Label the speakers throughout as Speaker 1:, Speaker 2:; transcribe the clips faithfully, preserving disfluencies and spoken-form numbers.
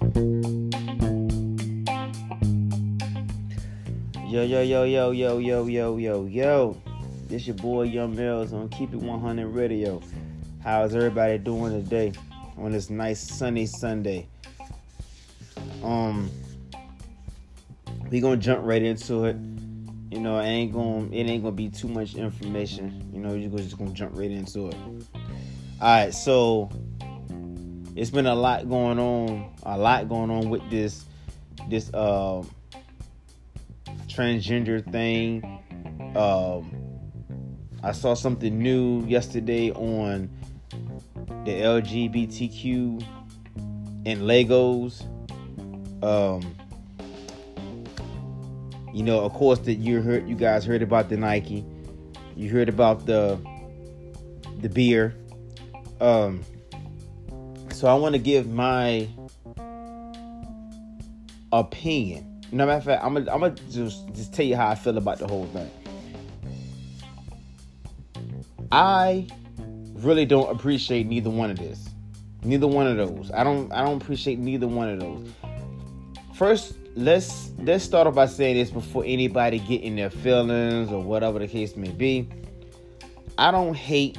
Speaker 1: Yo, yo, yo, yo, yo, yo, yo, yo, yo. This your boy Young Mills on Keep It one hundred Radio. How's everybody doing today on this nice sunny Sunday? Um, we gonna jump right into it. You know, it ain't gonna it ain't gonna be too much information. You know, you're just gonna jump right into it. All right, so it's been a lot going on, a lot going on with this this uh, transgender thing. Um, I saw something new yesterday on the L G B T Q and Legos. Um, you know, of course, that you heard, you guys heard about the Nike, you heard about the the beer. Um, so I want to give my opinion. You know, matter of fact, I'm gonna I'm gonna just just tell you how I feel about the whole thing. I really don't appreciate neither one of this. Neither one of those. I don't I don't appreciate neither one of those. First, let's let's start off by saying this before anybody get in their feelings or whatever the case may be. I don't hate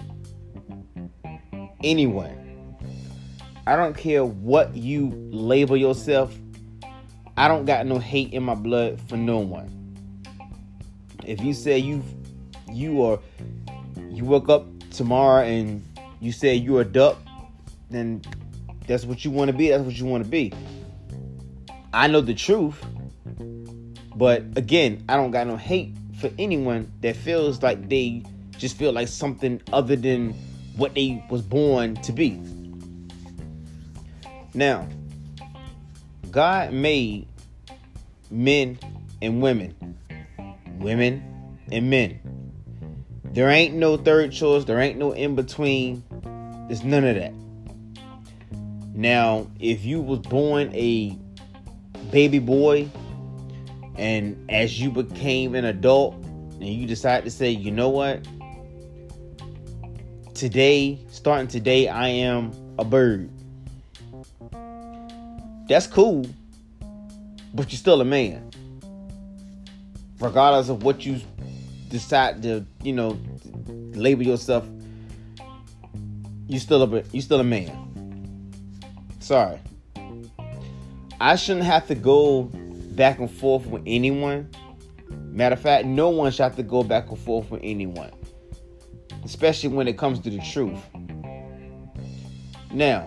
Speaker 1: anyone. I don't care what you label yourself. I don't got no hate in my blood for no one. If you say you you are you woke up tomorrow and you say you're a duck, then that's what you want to be. That's what you want to be. I know the truth, but again, I don't got no hate for anyone that feels like they just feel like something other than what they was born to be. Now, God made men and women, women and men. There ain't no third choice. There ain't no in between. There's none of that. Now, if you was born a baby boy and as you became an adult and you decide to say, you know what? Today, starting today, I am a bird. That's cool, but you're still a man. Regardless of what you decide to, you know, label yourself, you still a you still a man. Sorry. I shouldn't have to go back and forth with anyone. Matter of fact, no one should have to go back and forth with anyone, especially when it comes to the truth. Now,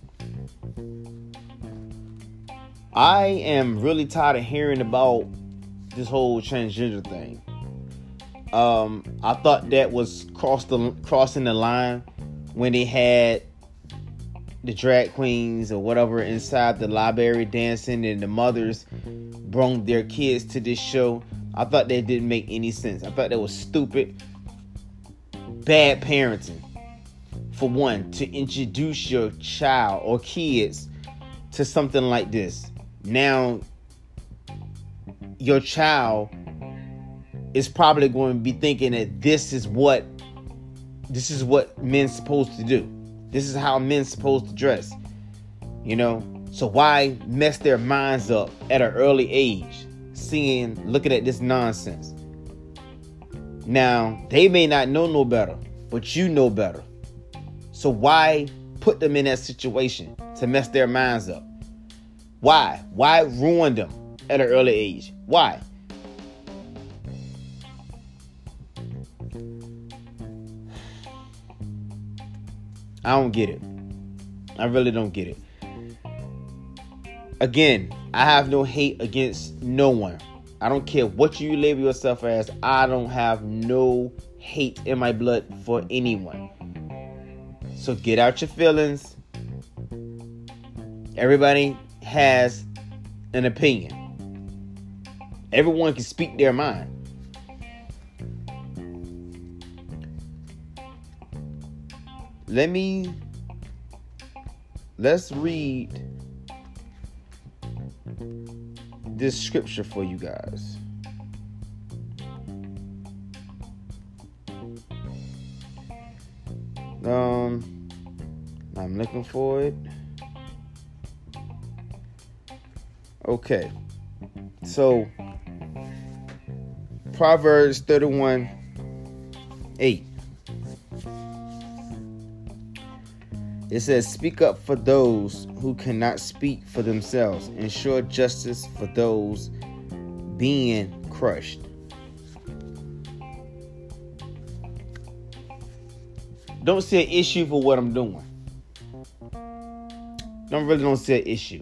Speaker 1: I am really tired of hearing about this whole transgender thing. Um, I thought that was cross the, crossing the line when they had the drag queens or whatever inside the library dancing and the mothers brought their kids to this show. I thought that didn't make any sense. I thought that was stupid. Bad parenting. For one, to introduce your child or kids to something like this. Now, your child is probably going to be thinking that this is what this is what men's supposed to do. This is how men's supposed to dress. You know? So why mess their minds up at an early age, seeing, looking at this nonsense? Now, they may not know no better, but you know better. So why put them in that situation to mess their minds up? Why? Why ruin them at an early age? Why? I don't get it. I really don't get it. Again, I have no hate against no one. I don't care what you label yourself as. I don't have no hate in my blood for anyone. So get out your feelings. Everybody has an opinion. Everyone can speak their mind. Let me let's read this scripture for you guys. Um, I'm looking for it. Okay. So, Proverbs thirty-one eight. It says, speak up for those who cannot speak for themselves. Ensure justice for those being crushed. Don't see an issue for what I'm doing. Don't really don't see an issue.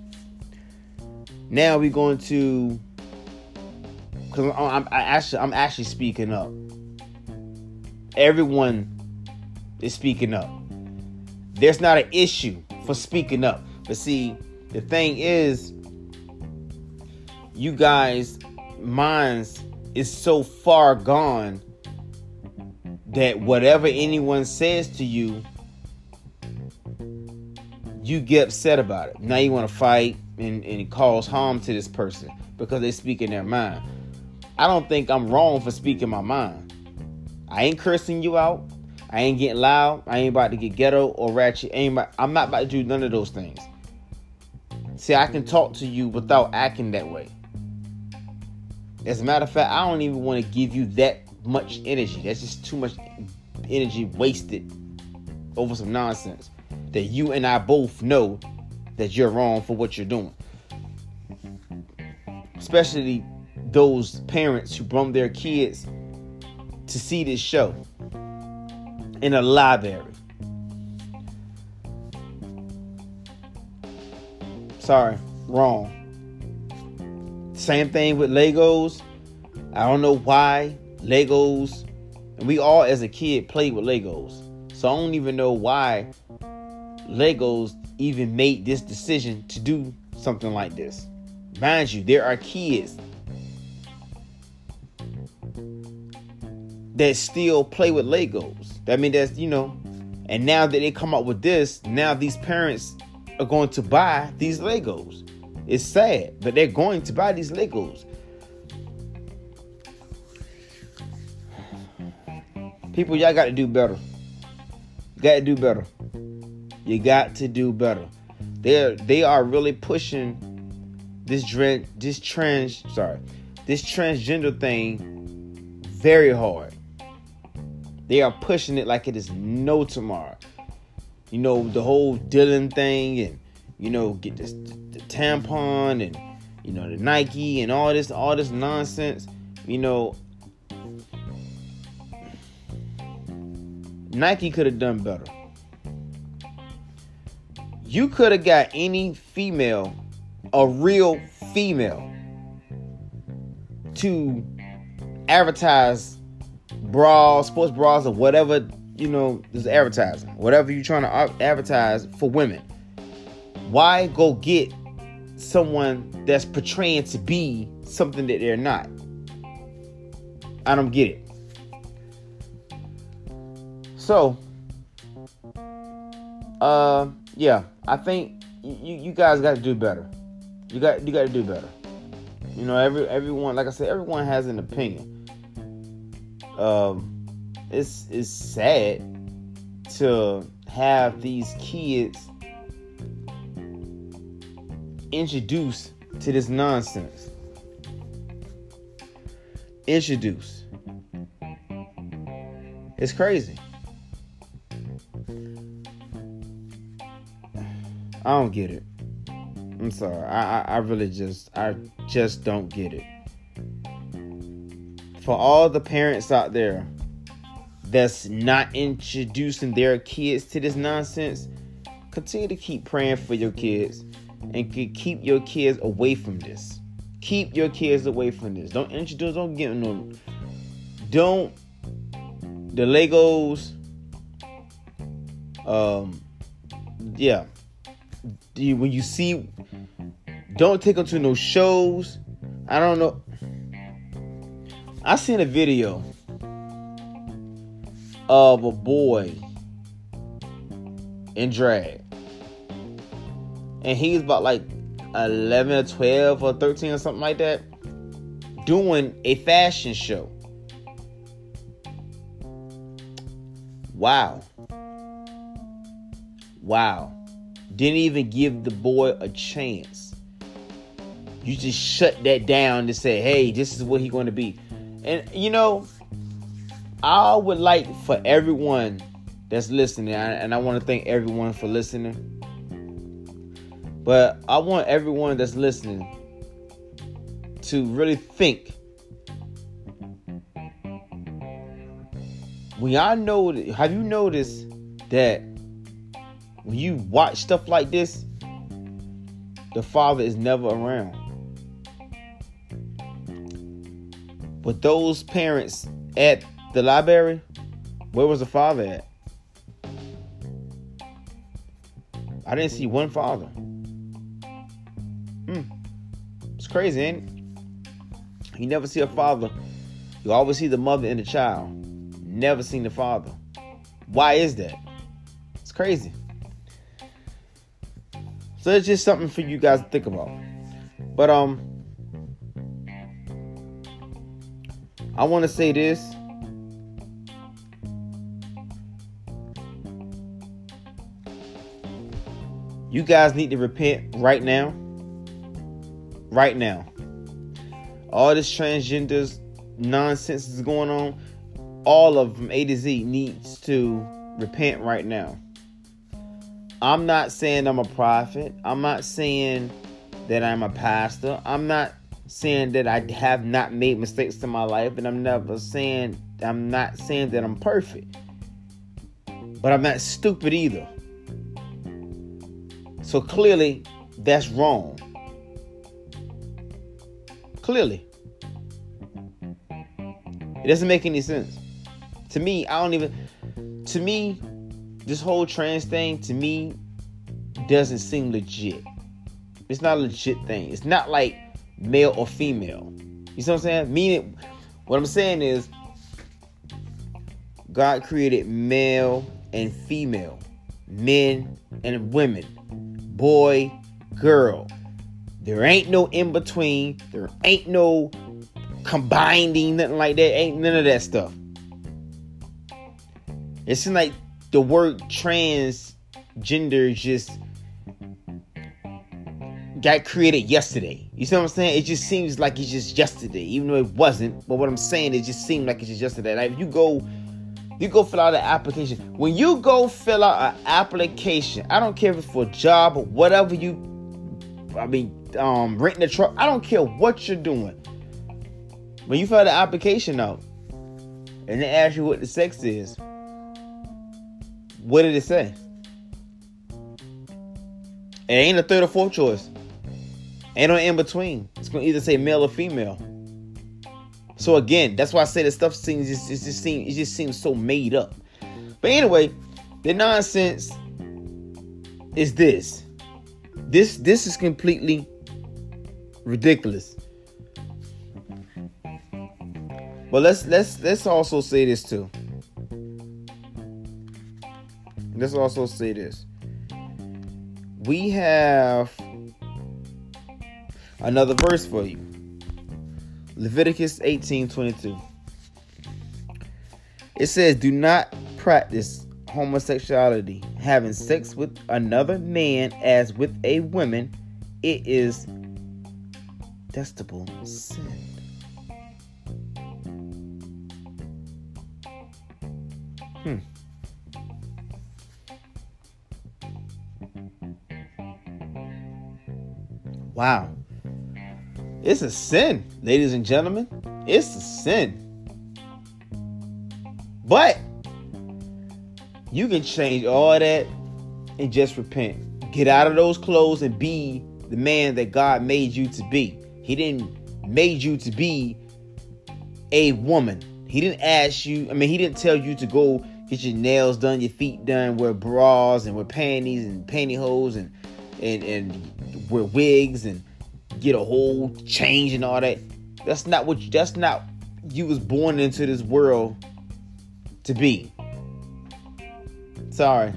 Speaker 1: Now we're going to, because I'm, I'm I actually I'm actually speaking up. Everyone is speaking up. There's not an issue for speaking up. But see, the thing is, you guys' minds is so far gone that whatever anyone says to you, you get upset about it. Now you want to fight and, and it cause harm to this person because they speak in their mind. I don't think I'm wrong for speaking my mind. I ain't cursing you out. I ain't getting loud. I ain't about to get ghetto or ratchet. I ain't about, I'm not about to do none of those things. See, I can talk to you without acting that way. As a matter of fact, I don't even want to give you that much energy. That's just too much energy wasted over some nonsense that you and I both know that you're wrong for what you're doing. Especially those parents who brought their kids to see this show in a library. Sorry, wrong. Same thing with Legos. I don't know why Legos, and we all as a kid played with Legos. So I don't even know why Legos even made this decision to do something like this. Mind you, there are kids that still play with Legos. That means that's, you know, and now that they come up with this, now these parents are going to buy these Legos. It's sad, but they're going to buy these Legos. People, y'all got to do better. You got to do better. You got to do better. They're, they are really pushing this dread, this trans, sorry, this transgender thing very hard. They are pushing it like it is no tomorrow. You know, the whole Dylan thing, and, you know, get this the tampon and, you know, the Nike and all this, all this nonsense. You know, Nike could have done better. You could have got any female, a real female, to advertise bras, sports bras, or whatever, you know, is advertising. Whatever you're trying to advertise for women. Why go get someone that's portraying to be something that they're not? I don't get it. So, uh, yeah, I think you you guys got to do better. You got you got to do better. You know, every everyone, like I said, everyone has an opinion. Um, it's it's sad to have these kids introduced to this nonsense. Introduced. It's crazy. I don't get it. I'm sorry. I, I, I really just, I just don't get it. For all the parents out there that's not introducing their kids to this nonsense, continue to keep praying for your kids and keep your kids away from this. Keep your kids away from this. Don't introduce, don't get no, don't, the Legos, um, yeah. When you see, don't take them to no shows. I don't know. I seen a video of a boy in drag, and he's about like eleven or twelve or thirteen or something like that, doing a fashion show. Wow. Wow. Didn't even give the boy a chance. you just shut that down to say, hey, this is what he's going to be. And, you know, I would like for everyone that's listening, and I want to thank everyone for listening. But I want everyone that's listening to really think. When y'all know, have you noticed that when you watch stuff like this, the father is never around? But those parents at the library, where was the father at? I didn't see one father. Hmm. It's crazy, ain't it? You never see a father. You always see the mother and the child. Never seen the father. Why is that? It's crazy. So it's just something for you guys to think about. But um, I want to say this. You guys need to repent right now. Right now. All this transgenders nonsense is going on. All of them, A to Z, needs to repent right now. I'm not saying I'm a prophet. I'm not saying that I'm a pastor. I'm not saying that I have not made mistakes in my life. And I'm never saying, I'm not saying that I'm perfect. But I'm not stupid either. So clearly, that's wrong. Clearly. It doesn't make any sense. To me, I don't even... To me, this whole trans thing, to me, doesn't seem legit. It's not a legit thing. It's not like male or female. You see what I'm saying? Meaning, what I'm saying is, God created male and female. Men and women. Boy, girl. There ain't no in between. There ain't no combining, nothing like that. Ain't none of that stuff. It seems like the word transgender just got created yesterday. You see what I'm saying? It just seems like it's just yesterday, even though it wasn't. But what I'm saying, it just seemed like it's just yesterday. Like if you go, you go fill out an application. When you go fill out an application, I don't care if it's for a job or whatever you, I mean, um, renting a truck. I don't care what you're doing. When you fill the application out and they ask you what the sex is, what did it say? It ain't a third or fourth choice. Ain't no in between. It's gonna either say male or female. So again, that's why I say this stuff seems just, it just seems it just seems so made up. But anyway, the nonsense is this. This this is completely ridiculous. But let's let's let's also say this too. Let's also say this. We have another verse for you. Leviticus eighteen twenty-two. It says, do not practice homosexuality, having sex with another man as with a woman. It is detestable sin. Hmm. Wow. It's a sin, ladies and gentlemen. It's a sin. But you can change all that and just repent. Get out of those clothes and be the man that God made you to be. He didn't made you to be a woman. He didn't ask you, I mean, he didn't tell you to go get your nails done, your feet done, wear bras and wear panties and pantyhose and and, and wear wigs and get a whole change and all that. That's not what you, that's not you was born into this world to be. Sorry.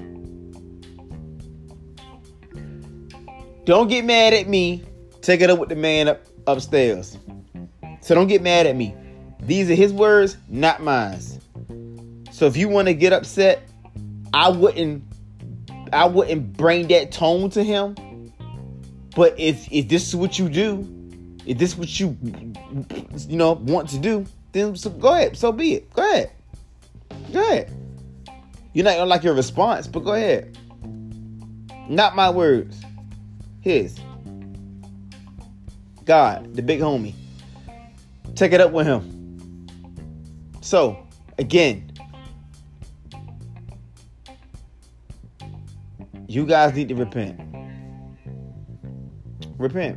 Speaker 1: Don't get mad at me. Take it up with the man up upstairs. So don't get mad at me. These are his words, not mine. So if you want to get upset, I wouldn't I wouldn't bring that tone to him. But if if this is what you do, If this is what you, you know, want to do, then so go ahead. So be it. Go ahead. Go ahead. You're not gonna like your response, but go ahead. Not my words. His. God, the big homie. Take it up with him. So, again, you guys need to repent. Repent.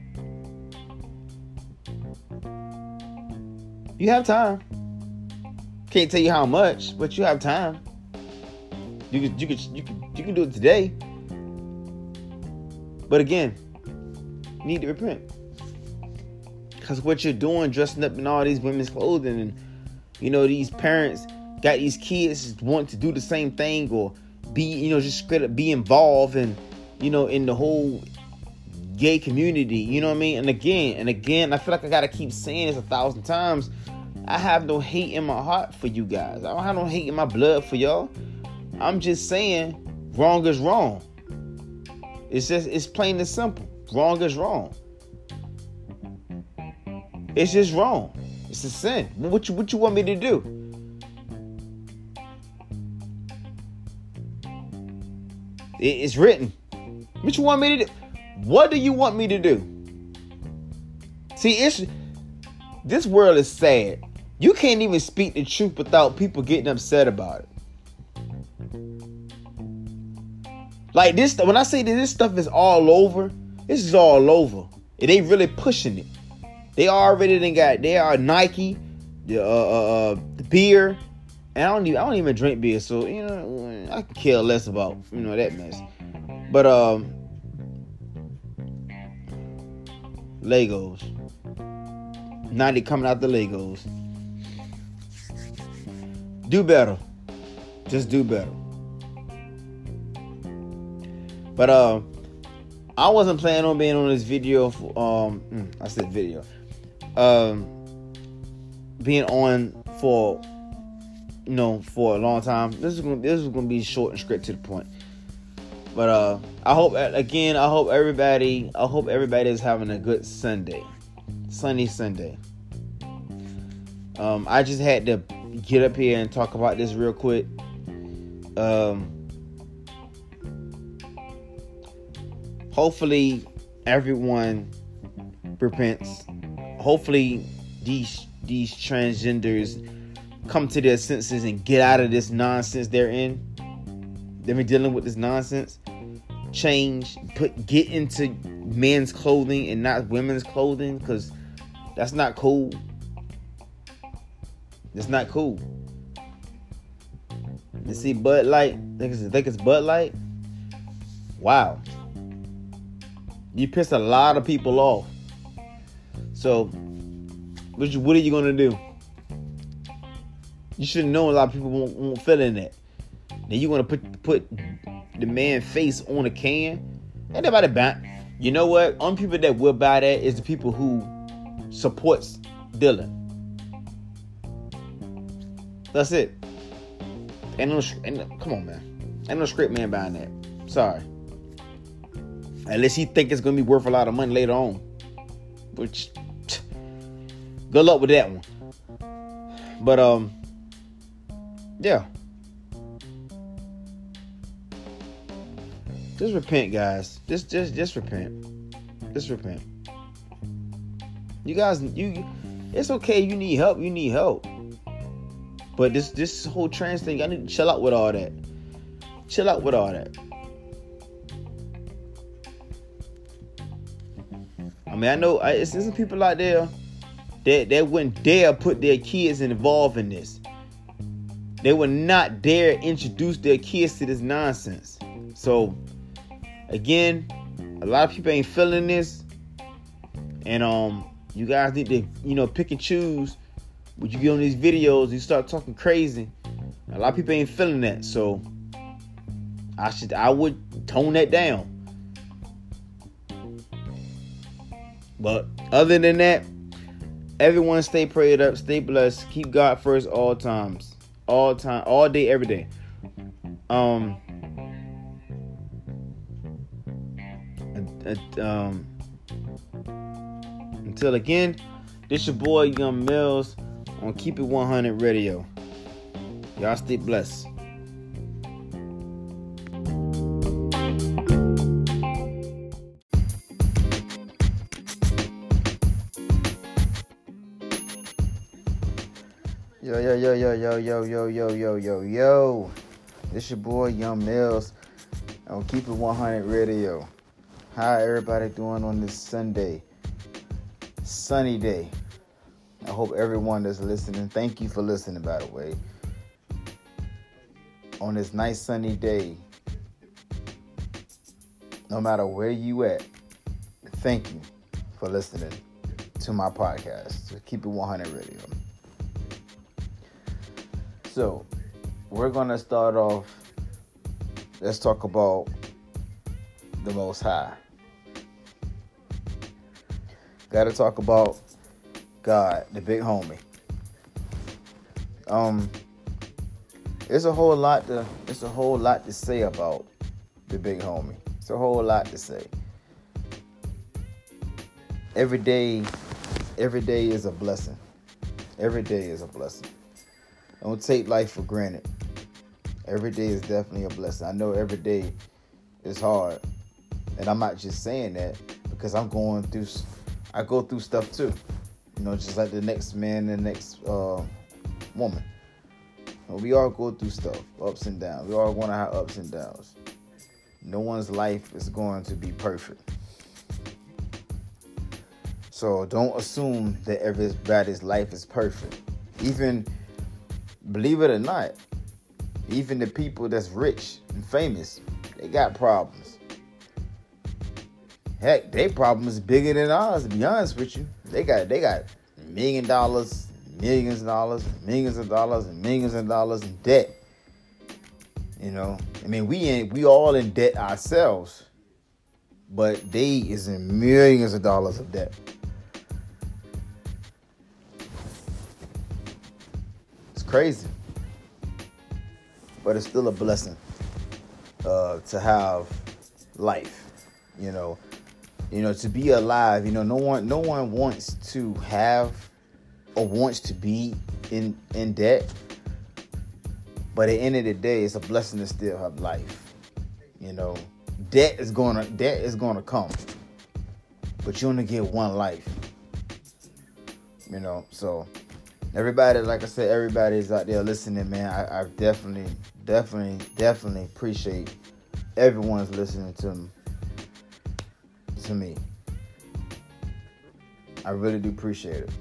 Speaker 1: You have time. Can't tell you how much, but you have time. You can, you can, you can, you can do it today. But again, you need to repent. Because what you're doing, dressing up in all these women's clothing, and you know, these parents got these kids just want to do the same thing, or be, you know, just straight up be involved in, you know, in the whole gay community. You know what I mean? And again, and again, I feel like I gotta keep saying this a thousand times. I have no hate in my heart for you guys. I don't have no hate in my blood for y'all. I'm just saying, wrong is wrong. It's just, it's plain and simple. Wrong is wrong. It's just wrong. It's a sin. What you, what you want me to do? It, it's written. What you want me to do? What do you want me to do? See, it's, this world is sad. You can't even speak the truth without people getting upset about it. Like this, when I say that this stuff is all over, this is all over. It ain't really pushing it. They already done got, they are Nike, the uh, uh, uh, the beer, and I don't even, I don't even drink beer, so you know I can care less about, you know, that mess. But um, Legos, Nike coming out the Legos. Do better. Just do better. But uh, I wasn't planning on being on this video. For, um, I said video. Um, being on for, you know, for a long time. This is gonna this is gonna be short and straight to the point. But uh, I hope again. I hope everybody. I hope everybody is having a good Sunday, sunny Sunday. Um, I just had to get up here and talk about this real quick. Um, hopefully everyone repents. Hopefully these these transgenders come to their senses and get out of this nonsense they're in. They've been dealing with this nonsense. Change, put get into men's clothing and not women's clothing, because that's not cool. It's not cool. You see Bud Light? Think it's, think it's Bud Light? Wow. You pissed a lot of people off. So, what, you, what are you going to do? You should know a lot of people won't, won't feel in that. Then you want to put put the man's face on a can? Ain't nobody buy. You know what? Only people that will buy that is the people who supports Dylan. That's it. Ain't no, ain't no, come on, man. Ain't no script man buying that. Sorry. Unless he think it's gonna be worth a lot of money later on. Which, good luck with that one. But um, yeah. Just repent, guys. Just, just, just repent. Just repent. You guys, you, it's okay. You need help. You need help. But this this whole trans thing, I need to chill out with all that. Chill out with all that. I mean, I know I, it's, there's some people out there that, that wouldn't dare put their kids involved in this. They would not dare introduce their kids to this nonsense. So, again, a lot of people ain't feeling this. And um, you guys need to, you know, pick and choose. When you get on these videos, you start talking crazy. A lot of people ain't feeling that, so I should, I would tone that down. But other than that, everyone stay prayed up, stay blessed, keep God first all times, all time, all day, every day. Um, um, until Until again, this your boy Young Mills on Keep It one hundred Radio. Y'all stay blessed. Yo, yo, yo, yo, yo, yo, yo, yo, yo, yo, yo. This your boy Young Mills on Keep It one hundred Radio. How everybody doing on this Sunday? Sunny day. I hope everyone that's listening, thank you for listening, by the way. On this nice sunny day, no matter where you at, thank you for listening to my podcast. So Keep It one hundred Radio. So, we're going to start off, let's talk about the Most High. Got to talk about God, the big homie. Um, it's a whole lot to, it's a whole lot to say about the big homie. It's a whole lot to say. Every day, every day is a blessing. Every day is a blessing. Don't take life for granted. Every day is definitely a blessing. I know every day is hard. And I'm not just saying that because I'm going through, I go through stuff too. You know, just like the next man and the next uh, woman. We all go through stuff, ups and downs. We all going to have ups and downs. No one's life is going to be perfect. So don't assume that everybody's life is perfect. Even believe it or not, even the people that's rich and famous, they got problems. Heck, their problems bigger than ours, to be honest with you. They got they got million dollars, millions of dollars, millions of dollars, and millions of dollars in debt. You know, I mean, we ain't we all in debt ourselves, but they is in millions of dollars of debt. Crazy, but it's still a blessing uh, to have life. You know, you know, to be alive. You know, no one, no one wants to have or wants to be in in debt. But at the end of the day, it's a blessing to still have life. You know, debt is gonna debt is gonna come, but you only get one life. You know, so. Everybody, like I said, everybody's out there listening, man. I, I definitely, definitely, definitely appreciate everyone's listening to, to me. I really do appreciate it.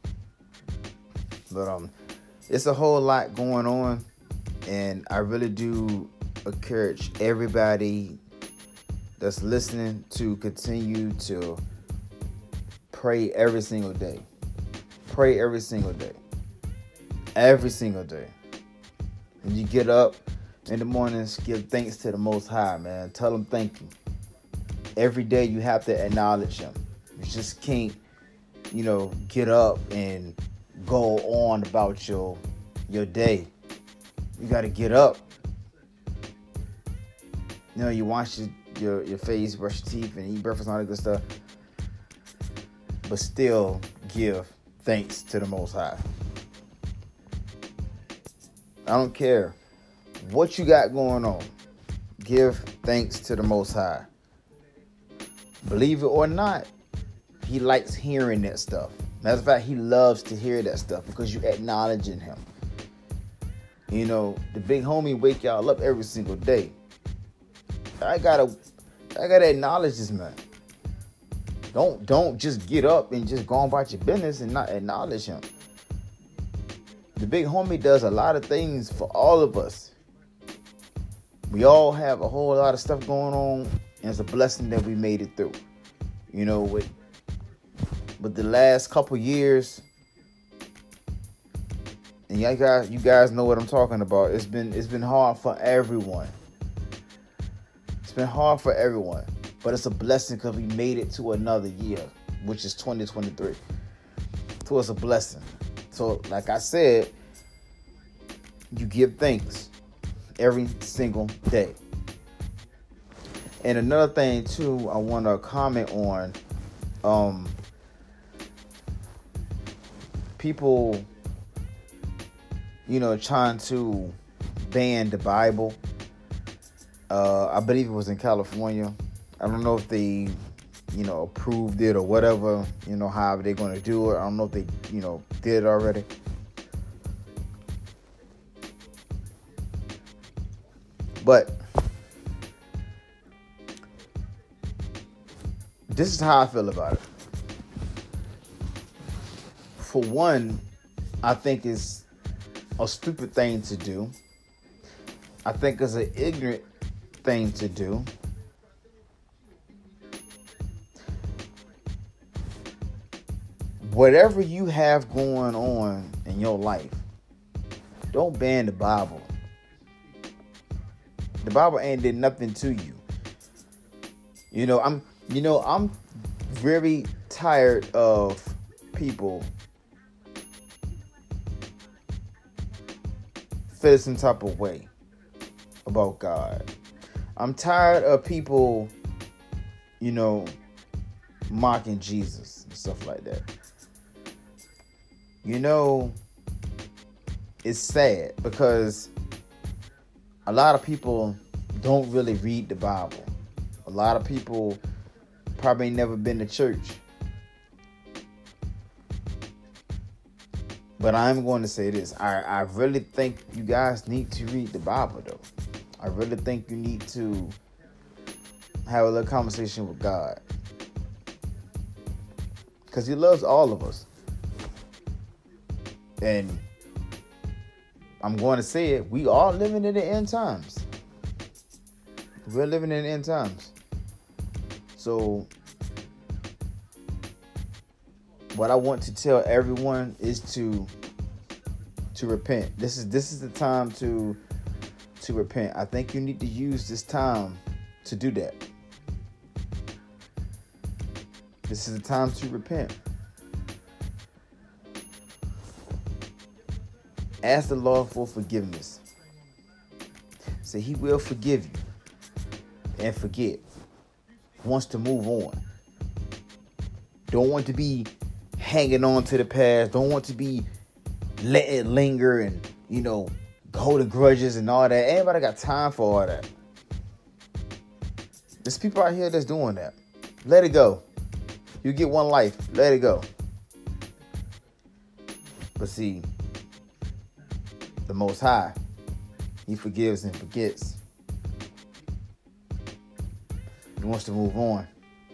Speaker 1: But um, it's a whole lot going on, and I really do encourage everybody that's listening to continue to pray every single day. Pray every single day. Every single day. When you get up in the mornings, give thanks to the Most High, man. Tell him thank you. Every day you have to acknowledge him. You just can't, you know, get up and go on about your your day. You got to get up. You know, you wash your, your, your face, brush your teeth, and eat breakfast and all that good stuff. But still give thanks to the Most High. I don't care what you got going on. Give thanks to the Most High. Believe it or not, he likes hearing that stuff. Matter of fact, he loves to hear that stuff because you acknowledging him. You know, the big homie wake y'all up every single day. I gotta, I gotta acknowledge this man. Don't don't just get up and just go on about your business and not acknowledge him. The big homie does a lot of things for all of us. We all have a whole lot of stuff going on, and it's a blessing that we made it through. You know, with with the last couple years, and you guys, you guys know what I'm talking about. It's been it's been hard for everyone. It's been hard for everyone. But it's a blessing because we made it to another year, which is twenty twenty-three. So it's a blessing. So, like I said, you give thanks every single day. And another thing, too, I want to comment on. Um, people, you know, trying to ban the Bible. Uh, I believe it was in California. I don't know if they, you know, approved it or whatever, you know, however they're going to do it. I don't know if they, you know, did it already. But this is how I feel about it. For one, I think it's a stupid thing to do. I think it's an ignorant thing to do. Whatever you have going on in your life, don't ban the Bible. The Bible ain't did nothing to you. You know, I'm you know, I'm very tired of people feeling some type of way about God. I'm tired of people, you know, mocking Jesus and stuff like that. You know, it's sad because a lot of people don't really read the Bible. A lot of people probably never been to church. But I'm going to say this. I, I really think you guys need to read the Bible, though. I really think you need to have a little conversation with God. Because he loves all of us. And I'm going to say it. We are living in the end times. We're living in the end times. So what I want to tell everyone is to to repent. This is this is the time to to repent. I think you need to use this time to do that. This is the time to repent. Ask the Lord for forgiveness. Say he will forgive you and forget. Wants to move on. Don't want to be hanging on to the past. Don't want to be letting it linger and, you know, holding grudges and all that. Everybody got time for all that. There's people out here that's doing that. Let it go. You get one life. Let it go. But see, the Most High, he forgives and forgets. He wants to move on.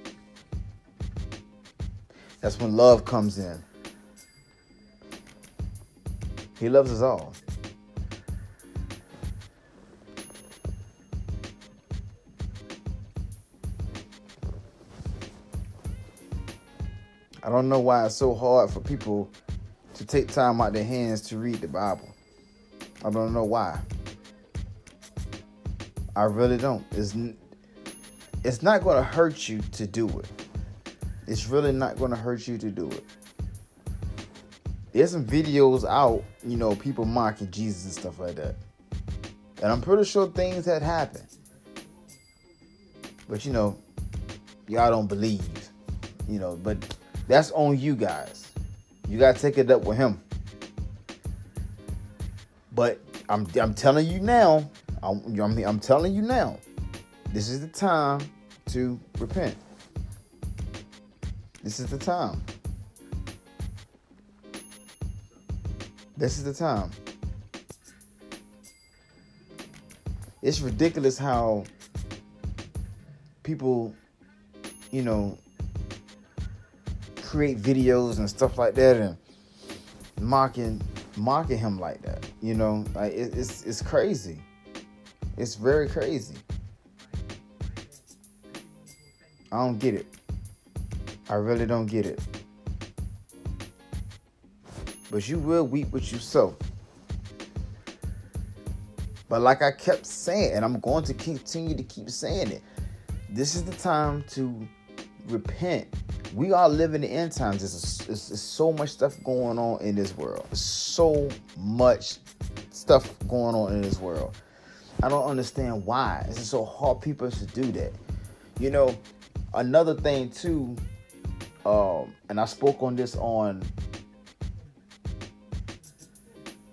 Speaker 1: That's when love comes in. He loves us all. I don't know why it's so hard for people to take time out their hands to read the Bible. I don't know why. I really don't. It's, it's not going to hurt you to do it. It's really not going to hurt you to do it. There's some videos out, you know, people mocking Jesus and stuff like that. And I'm pretty sure things had happened. But, you know, y'all don't believe, you know, but that's on you guys. You got to take it up with him. But I'm I'm telling you now, I'm, I'm, I'm telling you now, this is the time to repent. This is the time. This is the time. It's ridiculous how people, you know, create videos and stuff like that and mocking mocking him like that. You know, like it, it's it's crazy. It's very crazy. I don't get it. I really don't get it. But you will reap what you sow. But like I kept saying, and I'm going to continue to keep saying it, this is the time to repent. We are living in the end times. There's, a, there's, there's so much stuff going on in this world. There's so much stuff going on in this world. I don't understand why. It's just so hard people to do that. You know, another thing too, um, and I spoke on this on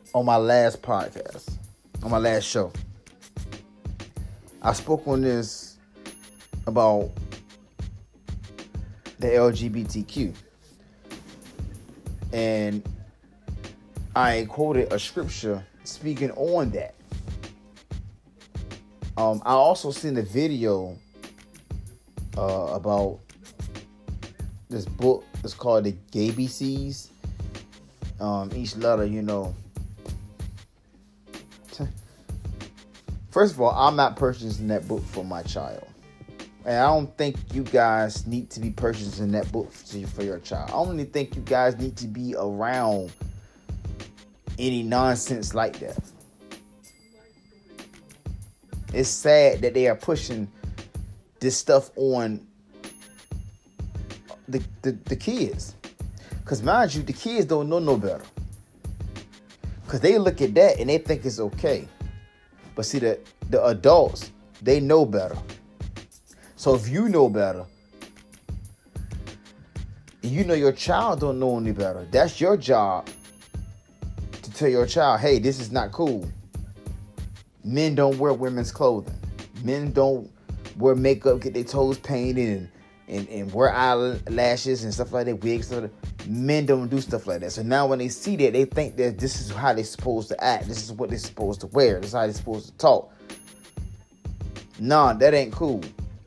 Speaker 1: on my last podcast, on my last show, I spoke on this about the L G B T Q. And I quoted a scripture speaking on that. Um, I also seen a video uh, about this book. It's called The Gay B Cs. Um, each letter, you know. First of all, I'm not purchasing that book for my child. And I don't think you guys need to be purchasing that book for your child. I only think you guys need to be around any nonsense like that. It's sad that they are pushing this stuff on the, the, the kids. Because mind you, the kids don't know no better. Because they look at that and they think it's okay. But see, the, the adults, they know better. So if you know better, and you know your child don't know any better, that's your job to tell your child, hey, this is not cool. Men don't wear women's clothing. Men don't wear makeup, get their toes painted, and, and, and wear eyelashes and stuff like that, wigs. Stuff like that. Men don't do stuff like that. So now when they see that, they think that this is how they're supposed to act. This is what they're supposed to wear. This is how they're supposed to talk. Nah, that ain't cool.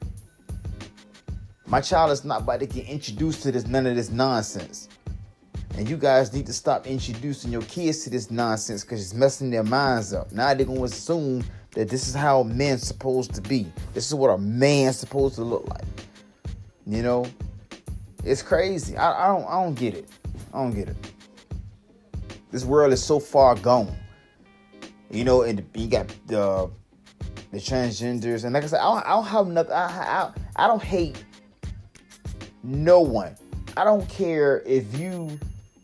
Speaker 1: My child is not about to get introduced to this, none of this nonsense. And you guys need to stop introducing your kids to this nonsense because it's messing their minds up. Now they're going to assume that this is how men's supposed to be. This is what a man's supposed to look like. You know? It's crazy. I, I don't I don't get it. I don't get it. This world is so far gone. You know, and you got the the transgenders. And like I said, I don't, I don't have nothing. I, I, I don't hate no one. I don't care if you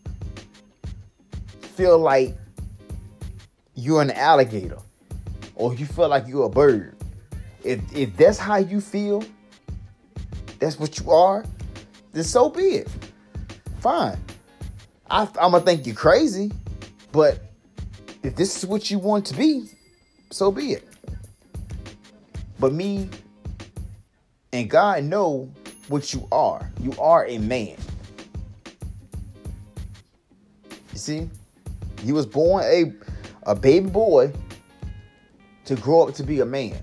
Speaker 1: feel like you're an alligator or you feel like you're a bird. If if that's how you feel, that's what you are, then so be it. Fine. I, I'm going to think you're crazy, but if this is what you want to be, so be it. But me and God know what you are. You are a man. You see? You was born a, a baby boy to grow up to be a man.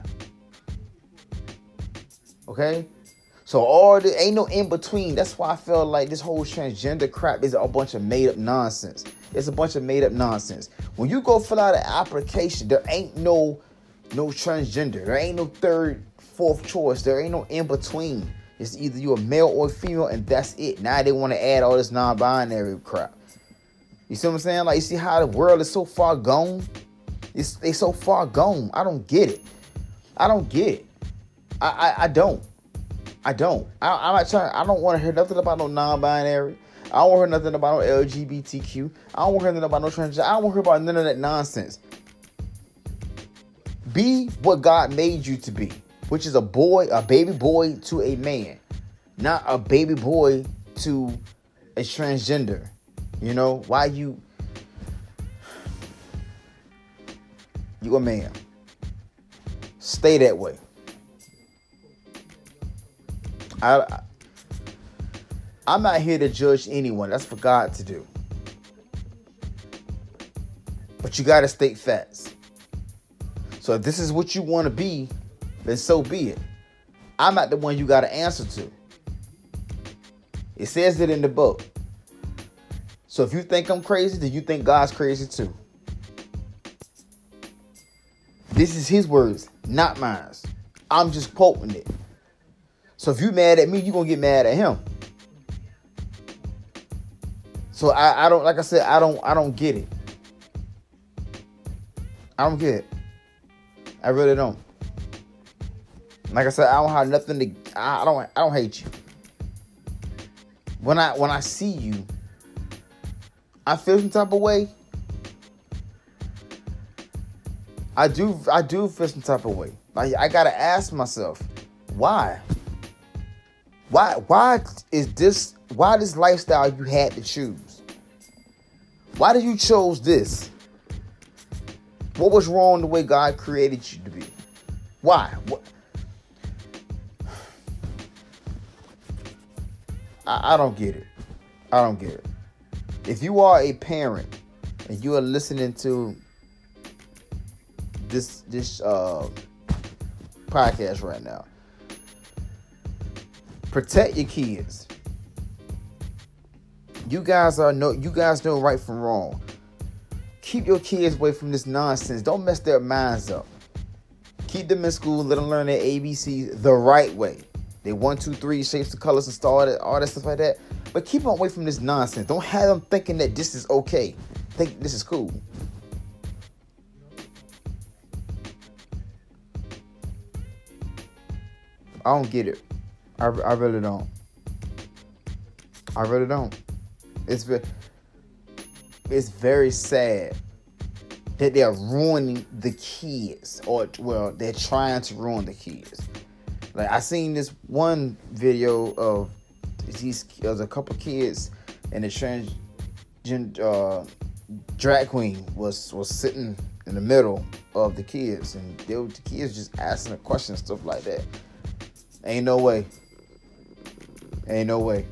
Speaker 1: Okay? So all the ain't no in between. That's why I feel like this whole transgender crap is a bunch of made up nonsense. It's a bunch of made up nonsense. When you go fill out an application, there ain't no no transgender. There ain't no third, fourth choice. There ain't no in between. It's either you're a male or a female, and that's it. Now they want to add all this non-binary crap. You see what I'm saying? Like, you see how the world is so far gone? It's they so far gone. I don't get it. I don't get it. I I, I don't. I don't. I, I'm not trying. I don't want to hear nothing about no non-binary. I don't want to hear nothing about no L G B T Q. I don't want to hear nothing about no transgender. I don't want to hear about none of that nonsense. Be what God made you to be, which is a boy, a baby boy to a man, not a baby boy to a transgender. You know, why you, you a man. Stay that way. I, I, I'm not here to judge anyone. That's for God to do. But you got to state facts. So if this is what you want to be, then so be it. I'm not the one you got to answer to. It says it in the book. So if you think I'm crazy, then you think God's crazy too. This is his words, not mine. I'm just quoting it. So if you mad at me, you're going to get mad at him. So I, I don't, like I said, I don't, I don't get it. I don't get it. I really don't. Like I said, I don't have nothing to, I don't, I don't hate you. When I, when I see you, I feel some type of way. I do, I do feel some type of way. Like, I gotta ask myself, why? Why, why is this, why this lifestyle you had to choose? Why did you chose this? What was wrong the way God created you to be? Why? What? I, I don't get it. I don't get it. If you are a parent and you are listening to this this uh, podcast right now, protect your kids. You guys are no. You guys know right from wrong. Keep your kids away from this nonsense. Don't mess their minds up. Keep them in school. Let them learn their A B Cs the right way. They one, two, three, shapes, the colors, and start it, all that stuff like that. But keep them away from this nonsense. Don't have them thinking that this is okay. Think this is cool. I don't get it. I, I really don't. I really don't. It's very, it's very sad that they're ruining the kids, or well, they're trying to ruin the kids. Like I seen this one video of these, there's a couple kids, and the trans uh, drag queen was was sitting in the middle of the kids, and they were, the kids just asking a question, stuff like that. Ain't no way. Ain't no way.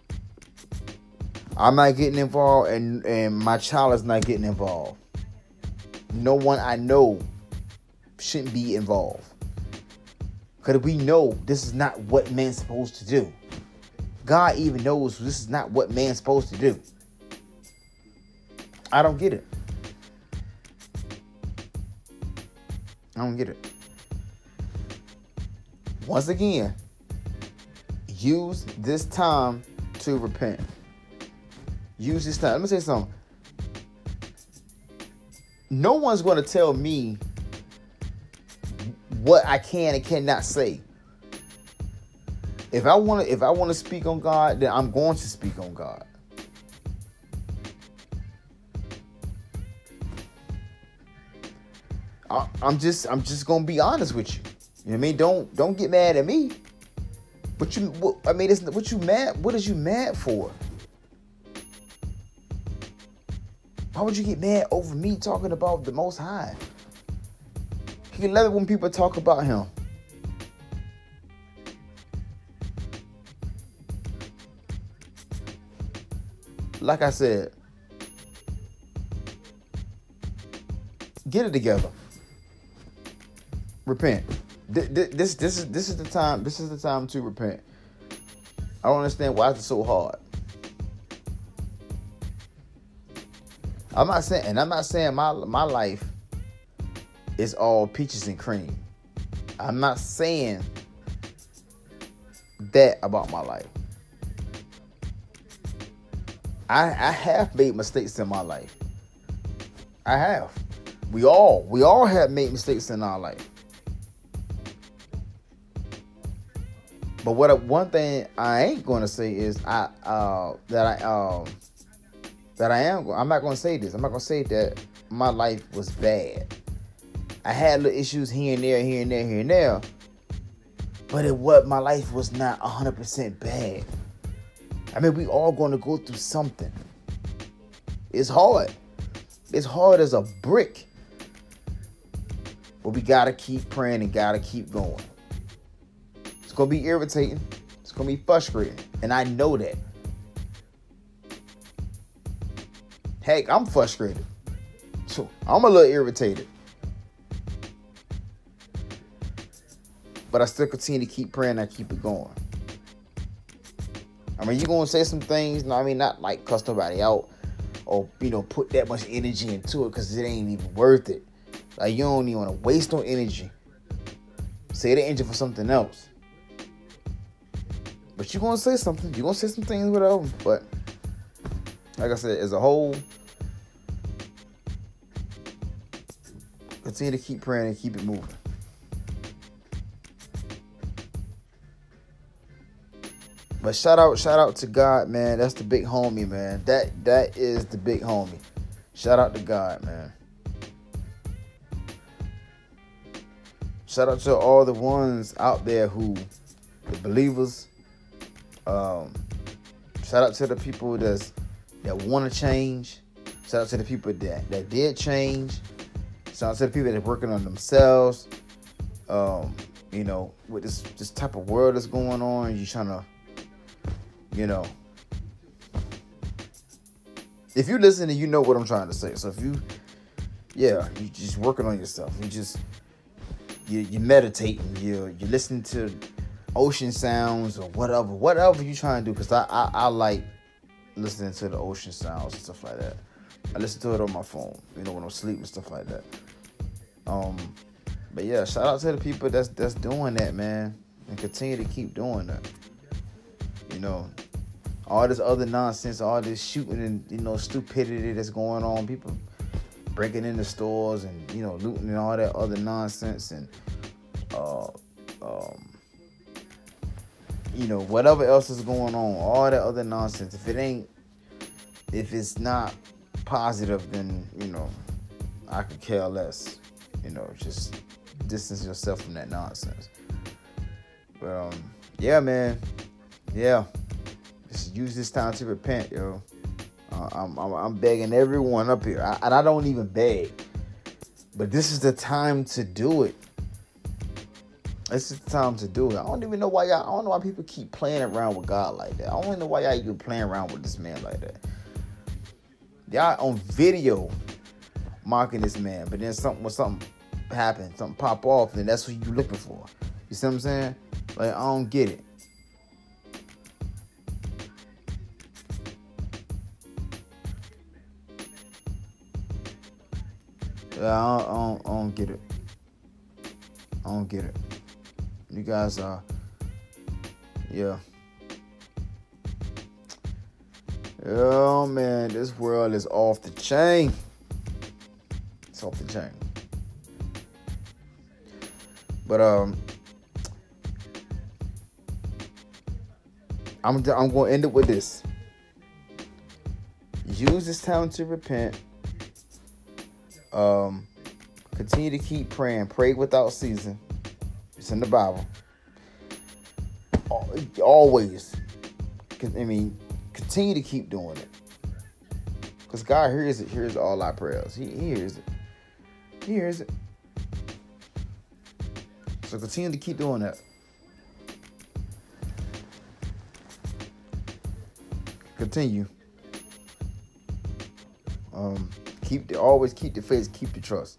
Speaker 1: I'm not getting involved, and, and my child is not getting involved. No one I know shouldn't be involved. Because we know this is not what man's supposed to do. God even knows this is not what man's supposed to do. I don't get it. I don't get it. Once again, use this time to repent. Use this time. Let me say something. No one's going to tell me what I can and cannot say. If I want to, if I want to speak on God, then I'm going to speak on God. I, I'm just, I'm just gonna be honest with you. You know what I mean? Don't, don't get mad at me. What you, what, I mean, it's what you mad. What is you mad for? Why would you get mad over me talking about the Most High? He love it when people talk about him. Like I said, get it together. Repent. This, this is this is the time. This is the time to repent. I don't understand why it's so hard. I'm not saying, and I'm not saying my my life is all peaches and cream. I'm not saying that about my life. I I have made mistakes in my life. I have. We all we all have made mistakes in our life. But what I, one thing I ain't going to say is I uh, that I um. That I am, I'm not going to say this. I'm not going to say that my life was bad. I had little issues here and there, here and there, here and there. But it was, my life was not one hundred percent bad. I mean, we all going to go through something. It's hard. It's hard as a brick. But we got to keep praying and got to keep going. It's going to be irritating. It's going to be frustrating. And I know that. Heck, I'm frustrated. So I'm a little irritated. But I still continue to keep praying and I keep it going. I mean, you're going to say some things, I mean, not like cuss nobody out or, you know, put that much energy into it because it ain't even worth it. Like, you don't even want to waste no energy. Say the energy for something else. But you're going to say something. You're going to say some things, whatever. But like I said, as a whole, continue to keep praying and keep it moving. But shout out, shout out to God, man. That's the big homie, man. That that is the big homie. Shout out to God, man. Shout out to all the ones out there who, the believers. Um, shout out to the people that's that want to change. Shout out to the people that, that did change.
Speaker 2: Shout out to the people that are working on themselves. Um, you know, with this this type of world that's going on, you trying to, you know, if you listen and you know what I'm trying to say. So if you, yeah, you just working on yourself. You just you you meditating. You you listen to ocean sounds or whatever, whatever you trying to do. Cause I, I I like listening to the ocean sounds and stuff like that. I listen to it on my phone, you know, when I'm sleeping and stuff like that. Um, but yeah, shout out to the people that's that's doing that, man, and continue to keep doing that. You know, all this other nonsense, all this shooting and, you know, stupidity that's going on, people breaking into stores and, you know, looting and all that other nonsense and uh um you know, whatever else is going on, all that other nonsense. If it ain't, if it's not positive, then, you know, I could care less. You know, just distance yourself from that nonsense. But, um, yeah, man. Yeah. Just use this time to repent, yo. Uh, I'm, I'm, I'm begging everyone up here. I, and I don't even beg. But this is the time to do it. This is the time to do it. I don't even know why y'all, I don't know why people keep playing around with God like that. I don't even know why y'all even playing around with this man like that. Y'all on video mocking this man, but then something when something happen, something pop off, then that's what you looking for. You see what I'm saying? Like, I don't get it. Yeah, I don't, I don't, I don't get it. I don't get it. You guys are, yeah. Oh man, this world is off the chain. It's off the chain. But um, I'm I'm going to end it with this. Use this time to repent. Um, continue to keep praying. Pray without ceasing. It's in the Bible. Always. I mean, continue to keep doing it. Because God hears it. Hears all our prayers. He, he hears it. He hears it. So continue to keep doing that. Continue. Um, keep the, always keep the faith, keep the trust.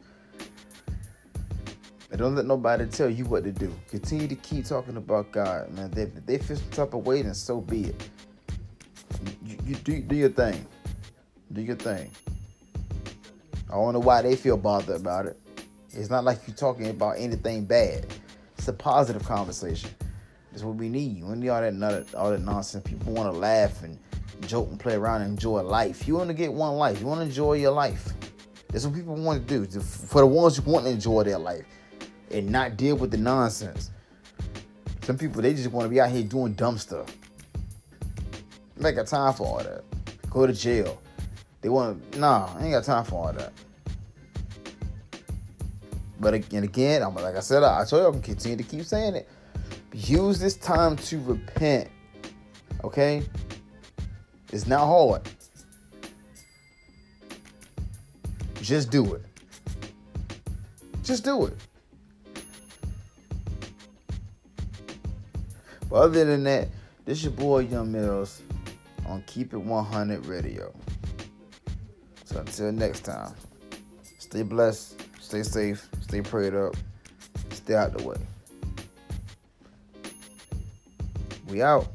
Speaker 2: And don't let nobody tell you what to do. Continue to keep talking about God, man. They, if they feel some type of way, then so be it. You, you do, do your thing. Do your thing. I don't know why they feel bothered about it. It's not like you're talking about anything bad. It's a positive conversation. That's what we need. We need all that, all that nonsense. People want to laugh and joke and play around and enjoy life. You want to get one life. You want to enjoy your life. That's what people want to do. For the ones who want to enjoy their life and not deal with the nonsense. Some people, they just want to be out here doing dumb stuff. They ain't got time for all that. Go to jail. They want to, nah, I ain't got time for all that. But again, again, I'm like I said, I, I told you I'm going to continue to keep saying it. Use this time to repent. Okay? It's not hard. Just do it. Just do it. But other than that, this your boy Young Mills on Keep It one hundred Radio. So until next time, stay blessed, stay safe, stay prayed up, stay out the way. We out.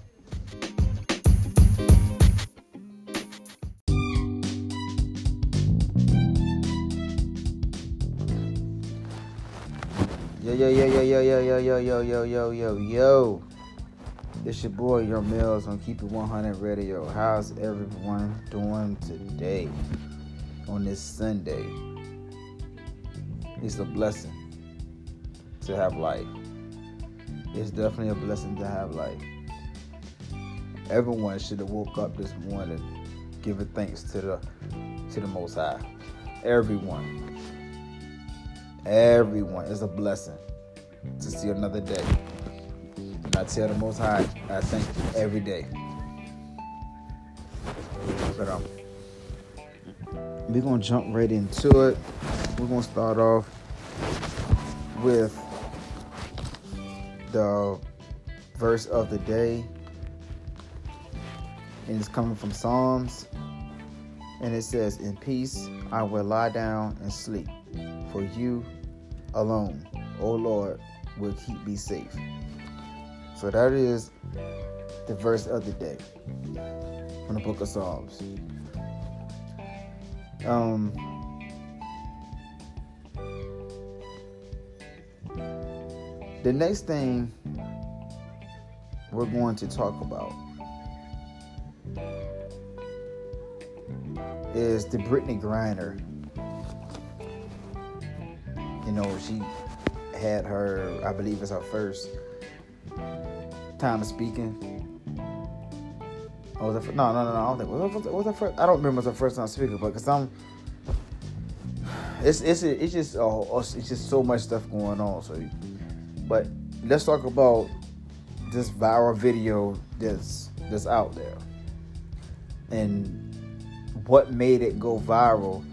Speaker 2: Yo, yo, yo, yo, yo, yo, yo, yo, yo, yo, yo, yo. It's your boy, Young Mills on Keep It one hundred Radio. How's everyone doing today on this Sunday? It's a blessing to have life. It's definitely a blessing to have life. Everyone should have woke up this morning giving thanks to the to the Most High. Everyone. Everyone. It's a blessing to see another day. And I tell the Most High, I thank you every day. But um, we're going to jump right into it. we're gonna start off with the verse of the day, and it's coming from Psalms, and it says, "In peace I will lie down and sleep, for you alone, O Lord, will keep me safe." So that is the verse of the day from the book of Psalms. Um, the next thing we're going to talk about is the Brittney Griner. You know, she had her, I believe it's her first time of speaking. Oh, was it, no, no, no, no, I don't think, was it, was it first? I don't remember it was her first time speaking, but because I'm, it's, it's, it's just, oh, it's just so much stuff going on, so, but let's talk about this viral video that's, that's out there, and what made it go viral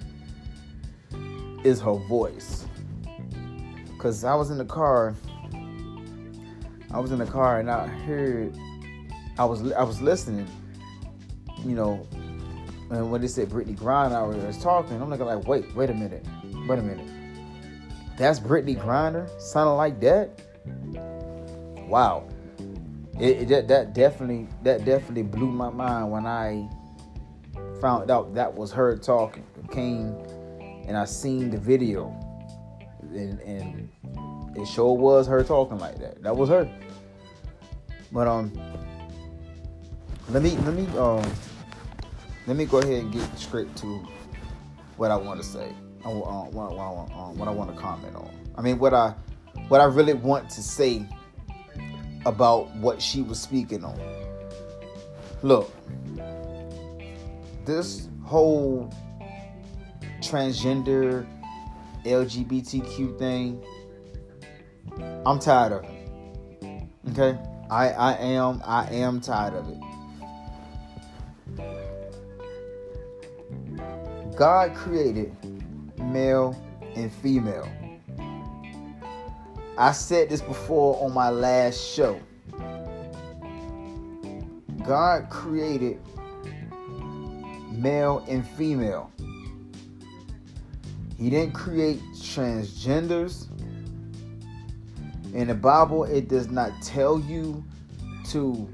Speaker 2: is her voice. Because I was in the car, I was in the car and I heard, I was I was listening, you know, and when they said Brittney Griner, I was talking, I'm looking like, wait, wait a minute, wait a minute. That's Brittney Griner sounding like that? Wow. It, it that definitely that definitely blew my mind when I found out that was her talking. It came and I seen the video, and, and it sure was her talking like that. That was her. But um, let me let me um let me go ahead and get straight to what I want to say. Uh, what, what, what, um, what I want to comment on. I mean, what I what I really want to say about what she was speaking on. Look, this whole transgender L G B T Q thing, I'm tired of it. Okay? I, I am I am tired of it. God created male and female. I said this before on my last show. God created male and female. He didn't create transgenders. In the Bible, it does not tell you to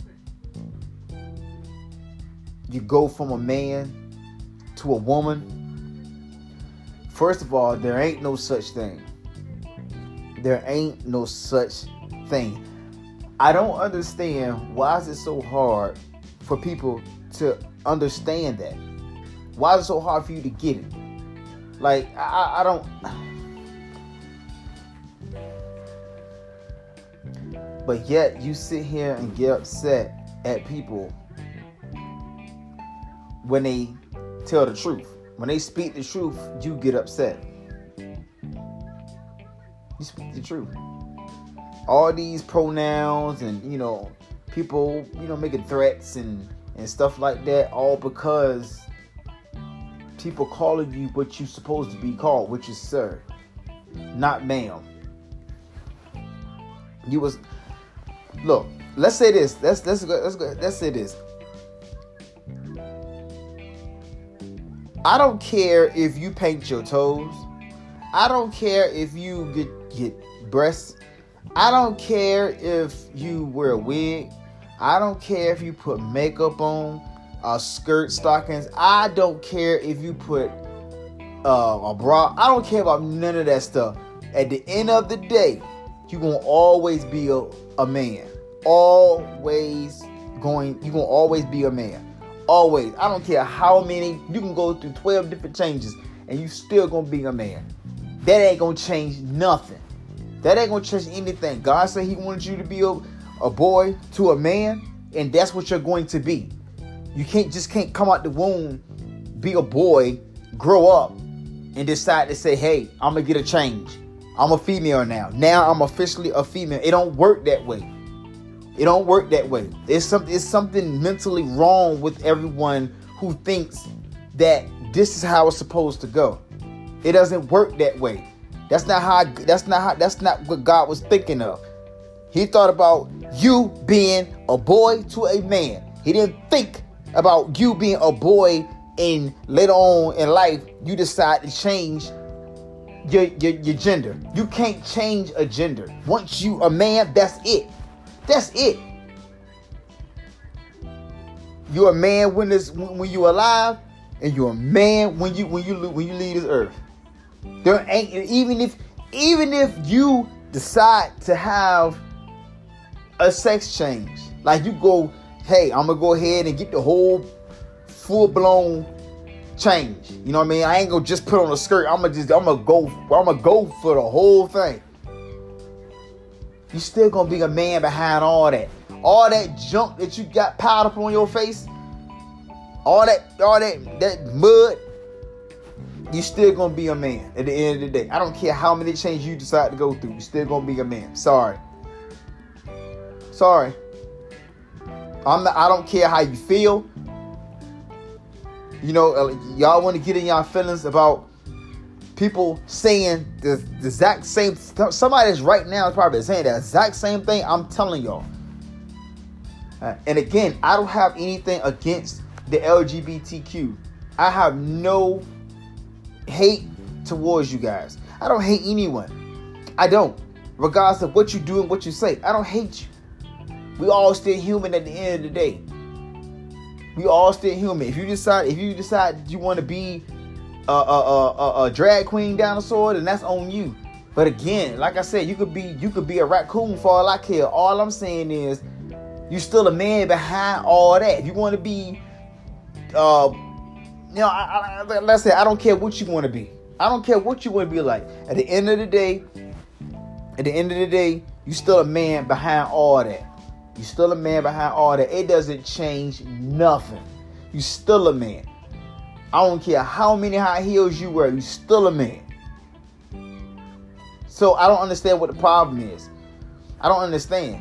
Speaker 2: you go from a man to a woman. First of all, there ain't no such thing. There ain't no such thing. I don't understand why is it so hard for people to understand that. Why is it so hard for you to get it? Like, I, I don't... But yet, you sit here and get upset at people when they tell the truth. When they speak the truth, you get upset. You speak the truth. All these pronouns and, you know, people, you know, making threats and, and stuff like that, all because people calling you what you're supposed to be called, which is sir, not ma'am. You was, look, let's say this. Let's let's go, let's go, let's say this. I don't care if you paint your toes. I don't care if you get get breasts. I don't care if you wear a wig. I don't care if you put makeup on, uh, skirt, stockings. I don't care if you put uh, a bra. I don't care about none of that stuff. At the end of the day, you're going to always be a, a man. Always going, you're going to always be a man. Always. I don't care how many, you can go through twelve different changes and you still going to be a man. That ain't going to change nothing. That ain't going to change anything. God said he wanted you to be a, a boy to a man, and that's what you're going to be. You can't just can't come out the womb, be a boy, grow up, and decide to say, hey, I'm going to get a change. I'm a female now. Now I'm officially a female. It don't work that way. It don't work that way. There's some, there's something mentally wrong with everyone who thinks that this is how it's supposed to go. It doesn't work that way. That's not how. That's not how. That's not what God was thinking of. He thought about you being a boy to a man. He didn't think about you being a boy and later on in life you decide to change your, your, your gender. You can't change a gender. Once you a man, that's it. That's it. You're a man when this when, when you're alive, and you're a man when you when you when you leave this earth. There ain't even if even if you decide to have a sex change, like you go, hey, I'm gonna go ahead and get the whole full blown change. You know what I mean? I ain't gonna just put on a skirt. I'm gonna just I'm gonna go I'm gonna go for the whole thing. You still gonna be a man behind all that, all that junk that you got piled up on your face, all that all that that mud. You still gonna be a man at the end of the day. I don't care how many changes you decide to go through. You still gonna be a man. Sorry. Sorry. I'm not, I don't care how you feel. You know, y'all want to get in y'all feelings about people saying the, the exact same. Somebody that's right now is probably saying the exact same thing I'm telling y'all. Uh, and again, I don't have anything against the L G B T Q. I have no hate towards you guys. I don't hate anyone. I don't. Regardless of what you do and what you say, I don't hate you. We all still human at the end of the day. We all still human. If you decide, if you decide you want to be a, a, a, a, a drag queen dinosaur, then that's on you. But again, like I said, you could be you could be a raccoon for all I care. All I'm saying is, you still a man behind all that. If you want to be, uh, you know, I, I, let's say I don't care what you want to be. I don't care what you want to be like. At the end of the day, at the end of the day, you still a man behind all that. You still a man behind all that. It doesn't change nothing. You still a man. I don't care how many high heels you wear. You still a man. So I don't understand what the problem is. I don't understand.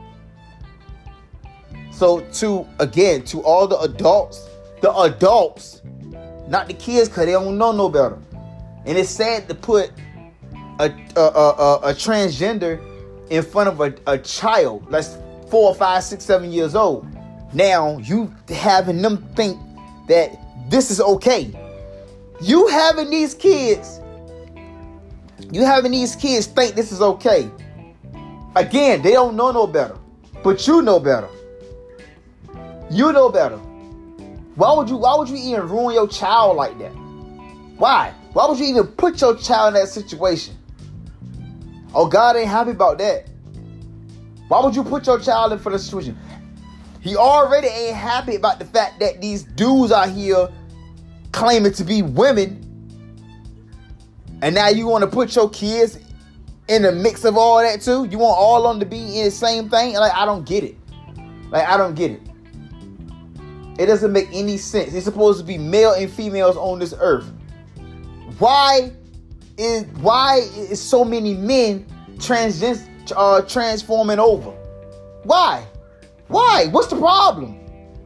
Speaker 2: So to, again, to all the adults, the adults, not the kids, because they don't know no better. And it's sad to put a, a, a, a, a transgender in front of a, a child that's four, five, six, seven years old. Now you having them think that this is okay. You having these kids, you having these kids think this is okay. Again, they don't know no better, but you know better. You know better. Why would you? Why would you even ruin your child like that? Why? Why would you even put your child in that situation? Oh, God ain't happy about that. Why would you put your child in for the situation? He already ain't happy about the fact that these dudes out here claiming to be women. And now you want to put your kids in the mix of all that too? You want all of them to be in the same thing? Like, I don't get it. Like, I don't get it. It doesn't make any sense. It's supposed to be male and females on this earth. Why is why is so many men trans uh, transforming over? Why? Why? What's the problem?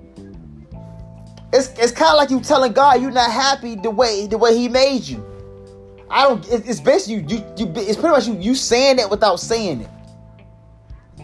Speaker 2: It's it's kind of like you telling God you're not happy the way the way He made you. I don't. It's basically you. You. you it's pretty much you. You saying that without saying it.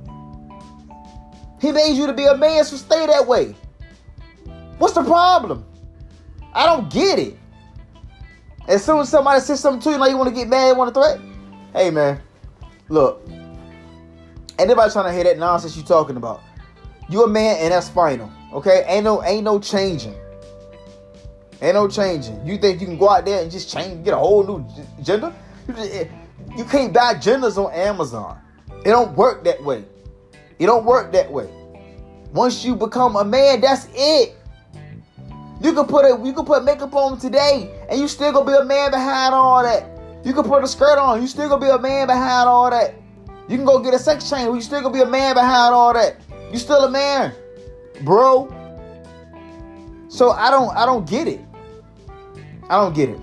Speaker 2: He made you to be a man, so stay that way. What's the problem? I don't get it. As soon as somebody says something to you, like you want to get mad, want to threat. Hey man, look. Ain't nobody trying to hear that nonsense you talking about. You a man and that's final. Okay? Ain't no ain't no changing. Ain't no changing. You think you can go out there and just change, get a whole new gender? You, just, you can't buy genders on Amazon. It don't work that way. It don't work that way. Once you become a man, that's it. You can put a you can put makeup on today, and you still gonna be a man behind all that. You can put a skirt on, you still gonna be a man behind all that. You can go get a sex change, you still gonna be a man behind all that. You still a man, bro. So I don't I don't get it. I don't get it.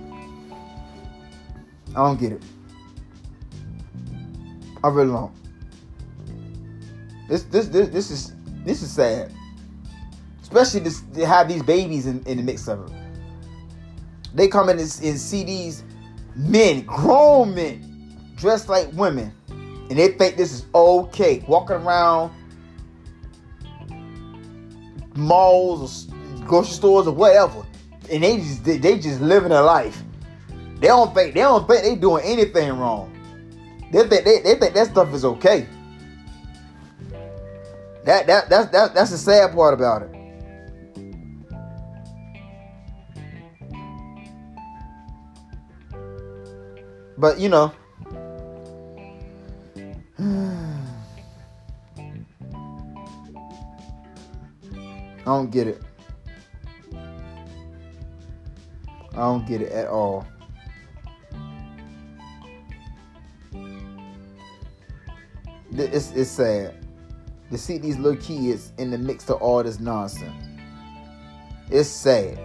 Speaker 2: I don't get it. I really don't. This this this this is this is sad. Especially this, to have these babies in, in the mix of it. They come in, in C Ds men, grown men, dressed like women, and they think this is okay. Walking around malls or grocery stores or whatever, and they just they, they just living their life. They don't think they don't think they doing anything wrong. They think they, they think that stuff is okay. That that that's that, that's the sad part about it. But you know, I don't get it. I don't get it at all. It's it's sad to see these little kids in the mix of all this nonsense. It's sad.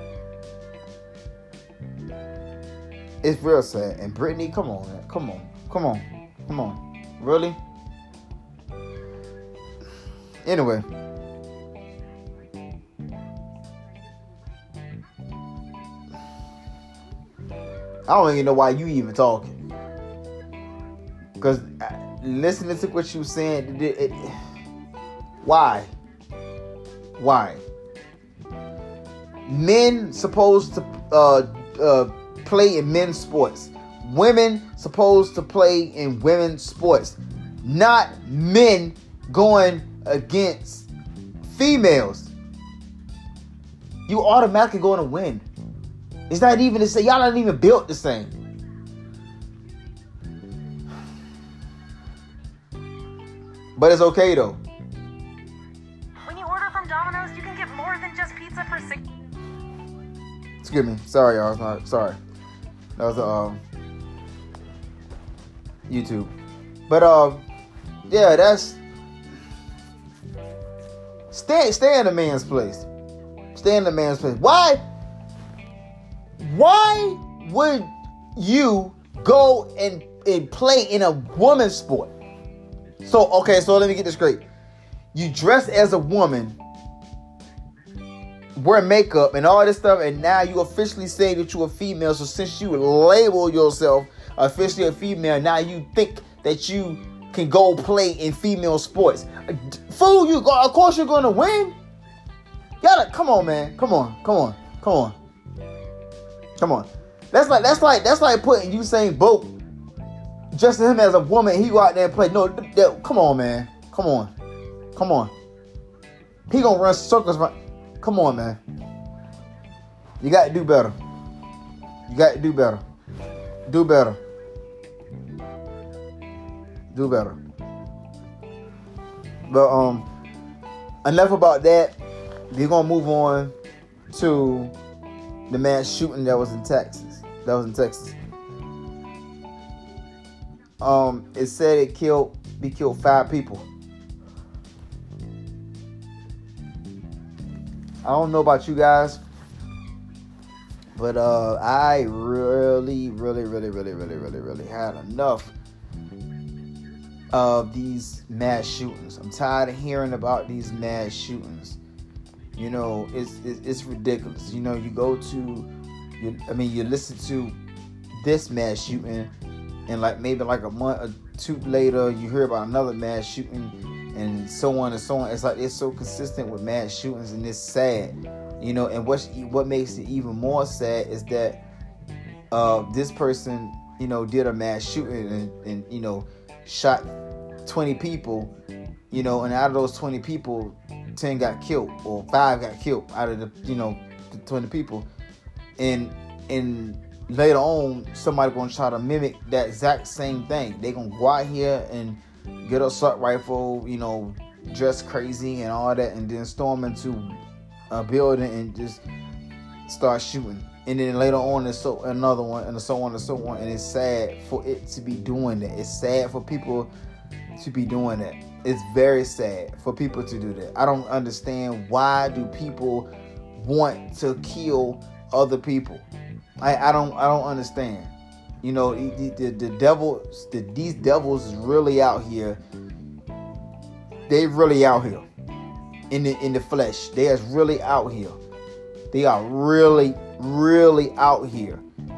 Speaker 2: It's real sad. And Brittany, come on, man. Come on. Come on. Come on. Really? Anyway. I don't even know why you even talking. Because listening to what you were saying, it, it, why? Why? Men supposed to uh, uh, play in men's sports. Women supposed to play in women's sports. Not men going against females. You automatically going to win. It's not even the same. Y'all not even built the same. But it's okay though.
Speaker 3: When you order from Domino's, you can get more than just pizza for six.
Speaker 2: Excuse me. Sorry, y'all. Not, sorry. That was um YouTube. But um yeah, that's stay stay in the man's place. Stay in the man's place. Why? Why would you go and, and play in a woman's sport? So, okay, so let me get this straight. You dress as a woman, wear makeup and all this stuff, and now you officially say that you're a female. So since you label yourself officially a female, now you think that you can go play in female sports. Fool, you go, of course you're going to win. Y'all, come on, man. Come on, come on, come on. Come on. That's like that's like that's like putting Usain Bolt, just him as a woman, he go out there and play. No, th- th- come on, man. Come on. Come on. He gonna run circles. Run. Come on, man. You got to do better. You got to do better. Do better. Do better. But um, enough about that. We're gonna move on to the mass shooting that was in Texas. That was in Texas. Um, it said it killed, he killed five people. I don't know about you guys, but uh, I really, really, really, really, really, really, really had enough of these mass shootings. I'm tired of hearing about these mass shootings. You know, it's, it's it's ridiculous. You know, you go to, you, I mean, you listen to this mass shooting, and like maybe like a month or two later, you hear about another mass shooting, and so on and so on. It's like it's so consistent with mass shootings, and it's sad. You know, and what what makes it even more sad is that uh, this person, you know, did a mass shooting and, and you know, shot twenty people. You know, and out of those twenty people, ten got killed or five got killed out of the, you know, the twenty people. And and later on, somebody gonna try to mimic that exact same thing. They gonna go out here and get an assault rifle, you know, dress crazy and all that, and then storm into a building and just start shooting. And then later on, there's so another one, and so on and so on. And it's sad for it to be doing that. It's sad for people to be doing that. It's very sad for people to do that. I don't understand, why do people want to kill other people? I, I don't I don't understand. You know, the, the, the devils, the, these devils is really out here. They really out here in the in the flesh. They is really out here. They are really, really out here.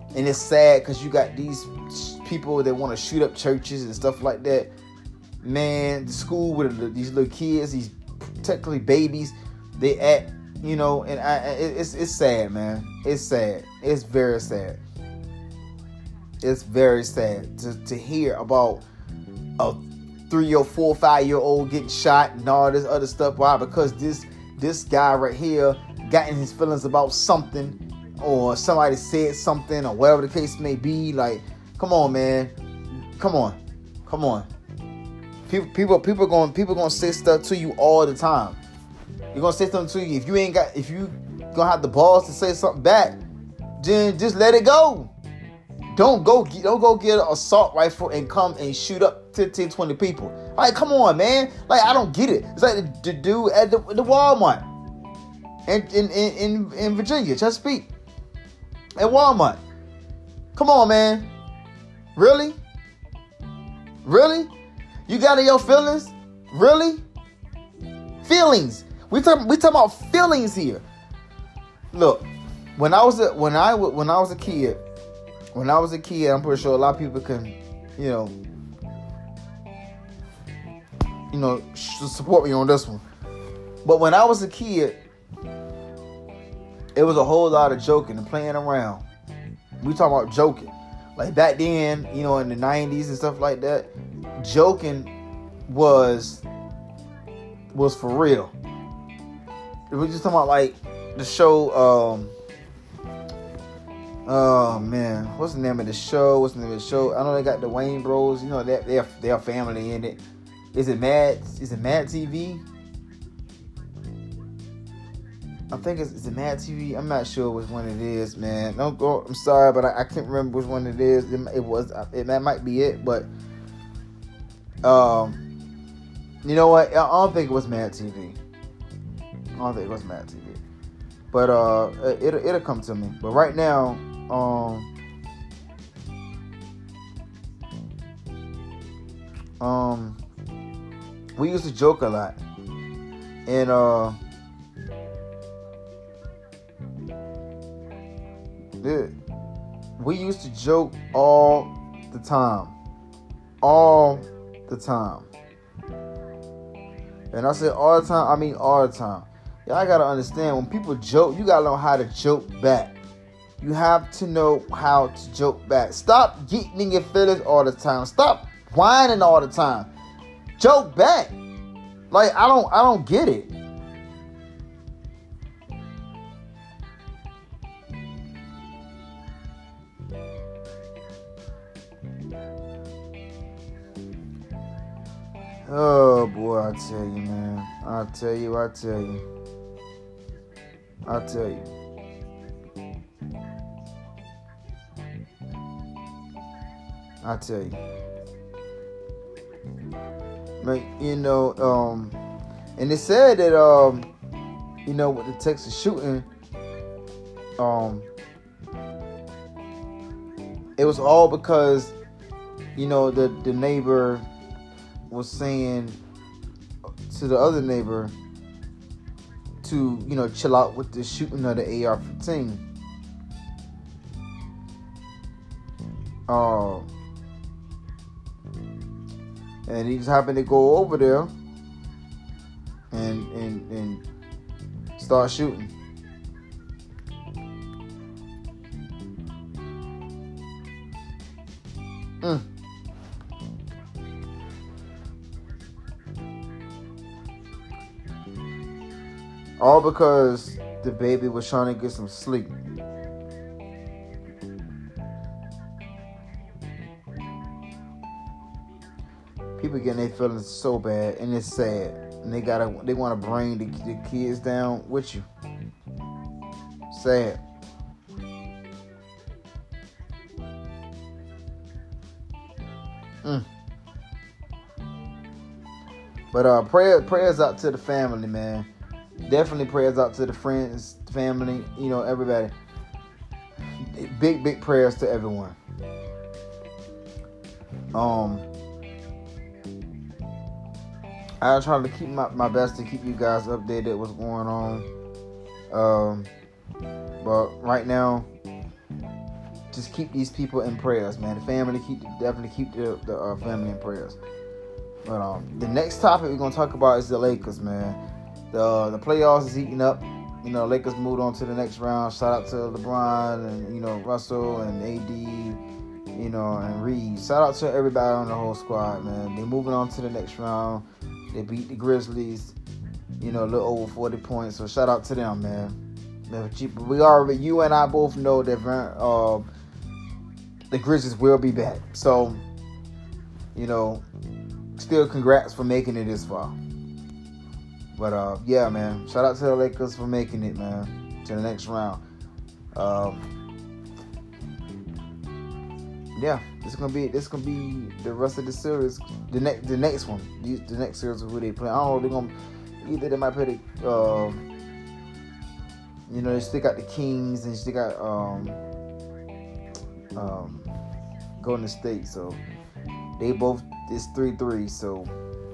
Speaker 2: And it's sad because you got these people that want to shoot up churches and stuff like that. Man, the school with these little kids, these technically babies, they act, you know, and I, it's it's sad, man. It's sad. It's very sad. It's very sad to, to hear about a three or four, five year old getting shot and all this other stuff. Why? Because this this guy right here got in his feelings about something, or somebody said something, or whatever the case may be. Like, come on, man. Come on. Come on. People, people, people going, people going to say stuff to you all the time. You're going to say something to you. If you ain't got, if you going to have the balls to say something back, then just let it go. Don't go, don't go get an assault rifle and come and shoot up fifteen, twenty people. Like, come on, man. Like, I don't get it. It's like the, the dude at the, the Walmart in, in, in, in Virginia, Chesapeake. At Walmart. Come on, man. Really? Really? You got in your feelings? Really? Feelings. We talking we talking about feelings here. Look, when I was a, when I when I was a kid, when I was a kid, I'm pretty sure a lot of people can, you know, you know, support me on this one. But when I was a kid, it was a whole lot of joking and playing around. We talking about joking. Like back then, you know, in the nineties and stuff like that, joking was was for real. We just talking about like the show. Um, oh man, what's the name of the show? What's the name of the show? I know they got the Wayne Bros. You know that they're they're family in it. Is it Mad? Is it Mad T V? I think it's, it's a Mad T V. I'm not sure which one it is, man. Don't go. I'm sorry, but I, I can't remember which one it is. It, it was. It that might be it, but um, you know what? I don't think it was Mad T V. I don't think it was Mad T V. But uh, it it'll come to me. But right now, um, um, we used to joke a lot, and uh. we used to joke all the time. All the time. And I said all the time, I mean all the time. Y'all gotta understand, when people joke, you gotta know how to joke back. You have to know how to joke back. Stop getting in your feelings all the time. Stop whining all the time. Joke back. Like, I don't I don't get it. Oh boy, I tell you, man. I tell you, I tell you. I tell you. I tell you. Man, you know, um, and it said that, um, you know, with the Texas shooting, um, it was all because, you know, the, the neighbor was saying to the other neighbor to, you know, chill out with the shooting of the A R fifteen. Uh, and he just happened to go over there and and and start shooting. Mm. All because the baby was trying to get some sleep. People getting their feelings so bad, and it's sad. And they gotta, they want to bring the, the kids down with you. Sad. Mm. But uh, prayer, prayers out to the family, man. Definitely prayers out to the friends, family, you know, everybody. Big, big prayers to everyone. Um, I try to keep my, my best to keep you guys updated what's going on. Um, but right now, just keep these people in prayers, man. The family, keep definitely keep the, the uh, family in prayers. But um, the next topic we're gonna talk about is the Lakers, man. The the playoffs is heating up. You know, Lakers moved on to the next round. Shout out to LeBron and, you know, Russell and A D, you know, and Reed. Shout out to everybody on the whole squad, man. They moving on to the next round. They beat the Grizzlies, you know, a little over forty points. So shout out to them, man. We already, you and I both know that uh, the Grizzlies will be back. So, you know, still congrats for making it this far. But, uh, yeah, man. Shout out to the Lakers for making it, man, to the next round. Um, yeah, this is gonna be this gonna be the rest of the series. The next the next one, the, the next series of who they play. I don't know. They're gonna either they might play the, uh, you know, they still got the Kings and still got um, um, Golden State. So they both it's three three. So.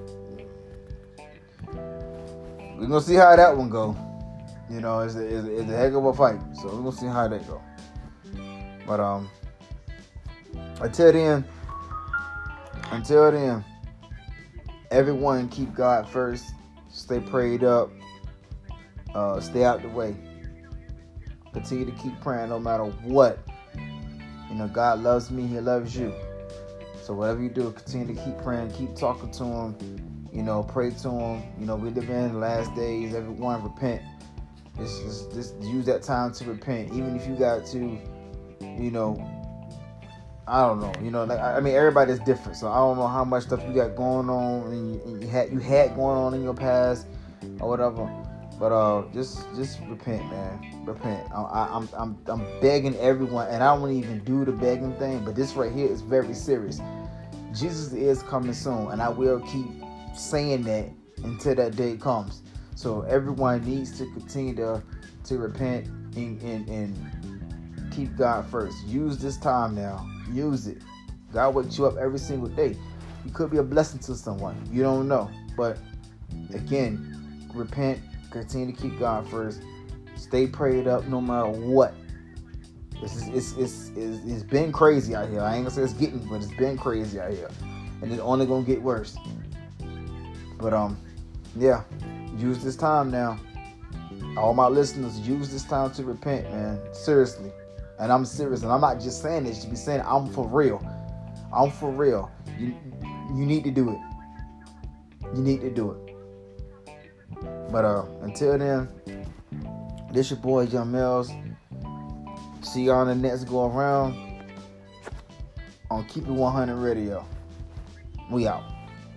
Speaker 2: We're going to see how that one go. You know, it's a, it's, a, it's a heck of a fight. So we're going to see how that go. But, um, until then, until then, everyone keep God first. Stay prayed up. Uh, stay out the way. Continue to keep praying no matter what. You know, God loves me. He loves you. So whatever you do, continue to keep praying. Keep talking to Him. You know, pray to Him. You know, we live in the last days. Everyone repent. Just, just, just use that time to repent. Even if you got to, you know, I don't know. You know, like, I mean, everybody's different. So I don't know how much stuff you got going on and you, and you had you had going on in your past or whatever. But uh, just just repent, man. Repent. I, I, I'm I'm I'm begging everyone, and I don't even do the begging thing. But this right here is very serious. Jesus is coming soon, and I will keep saying that until that day comes. So everyone needs to continue to to repent and, and, and keep God first. Use this time now. Use it. God wakes you up every single day. You could be a blessing to someone. You don't know. But again, repent. Continue to keep God first. Stay prayed up no matter what. It's it's it's it's, it's been crazy out here. I ain't gonna say it's getting, but it's been crazy out here, and it's only gonna get worse. But, um, yeah, use this time now. All my listeners, use this time to repent, man. Seriously. And I'm serious. And I'm not just saying this to be saying it. I'm for real. I'm for real. You, you need to do it. You need to do it. But, uh, until then, this your boy, Young Mills. See you on the next go around on Keep It one hundred Radio. We out.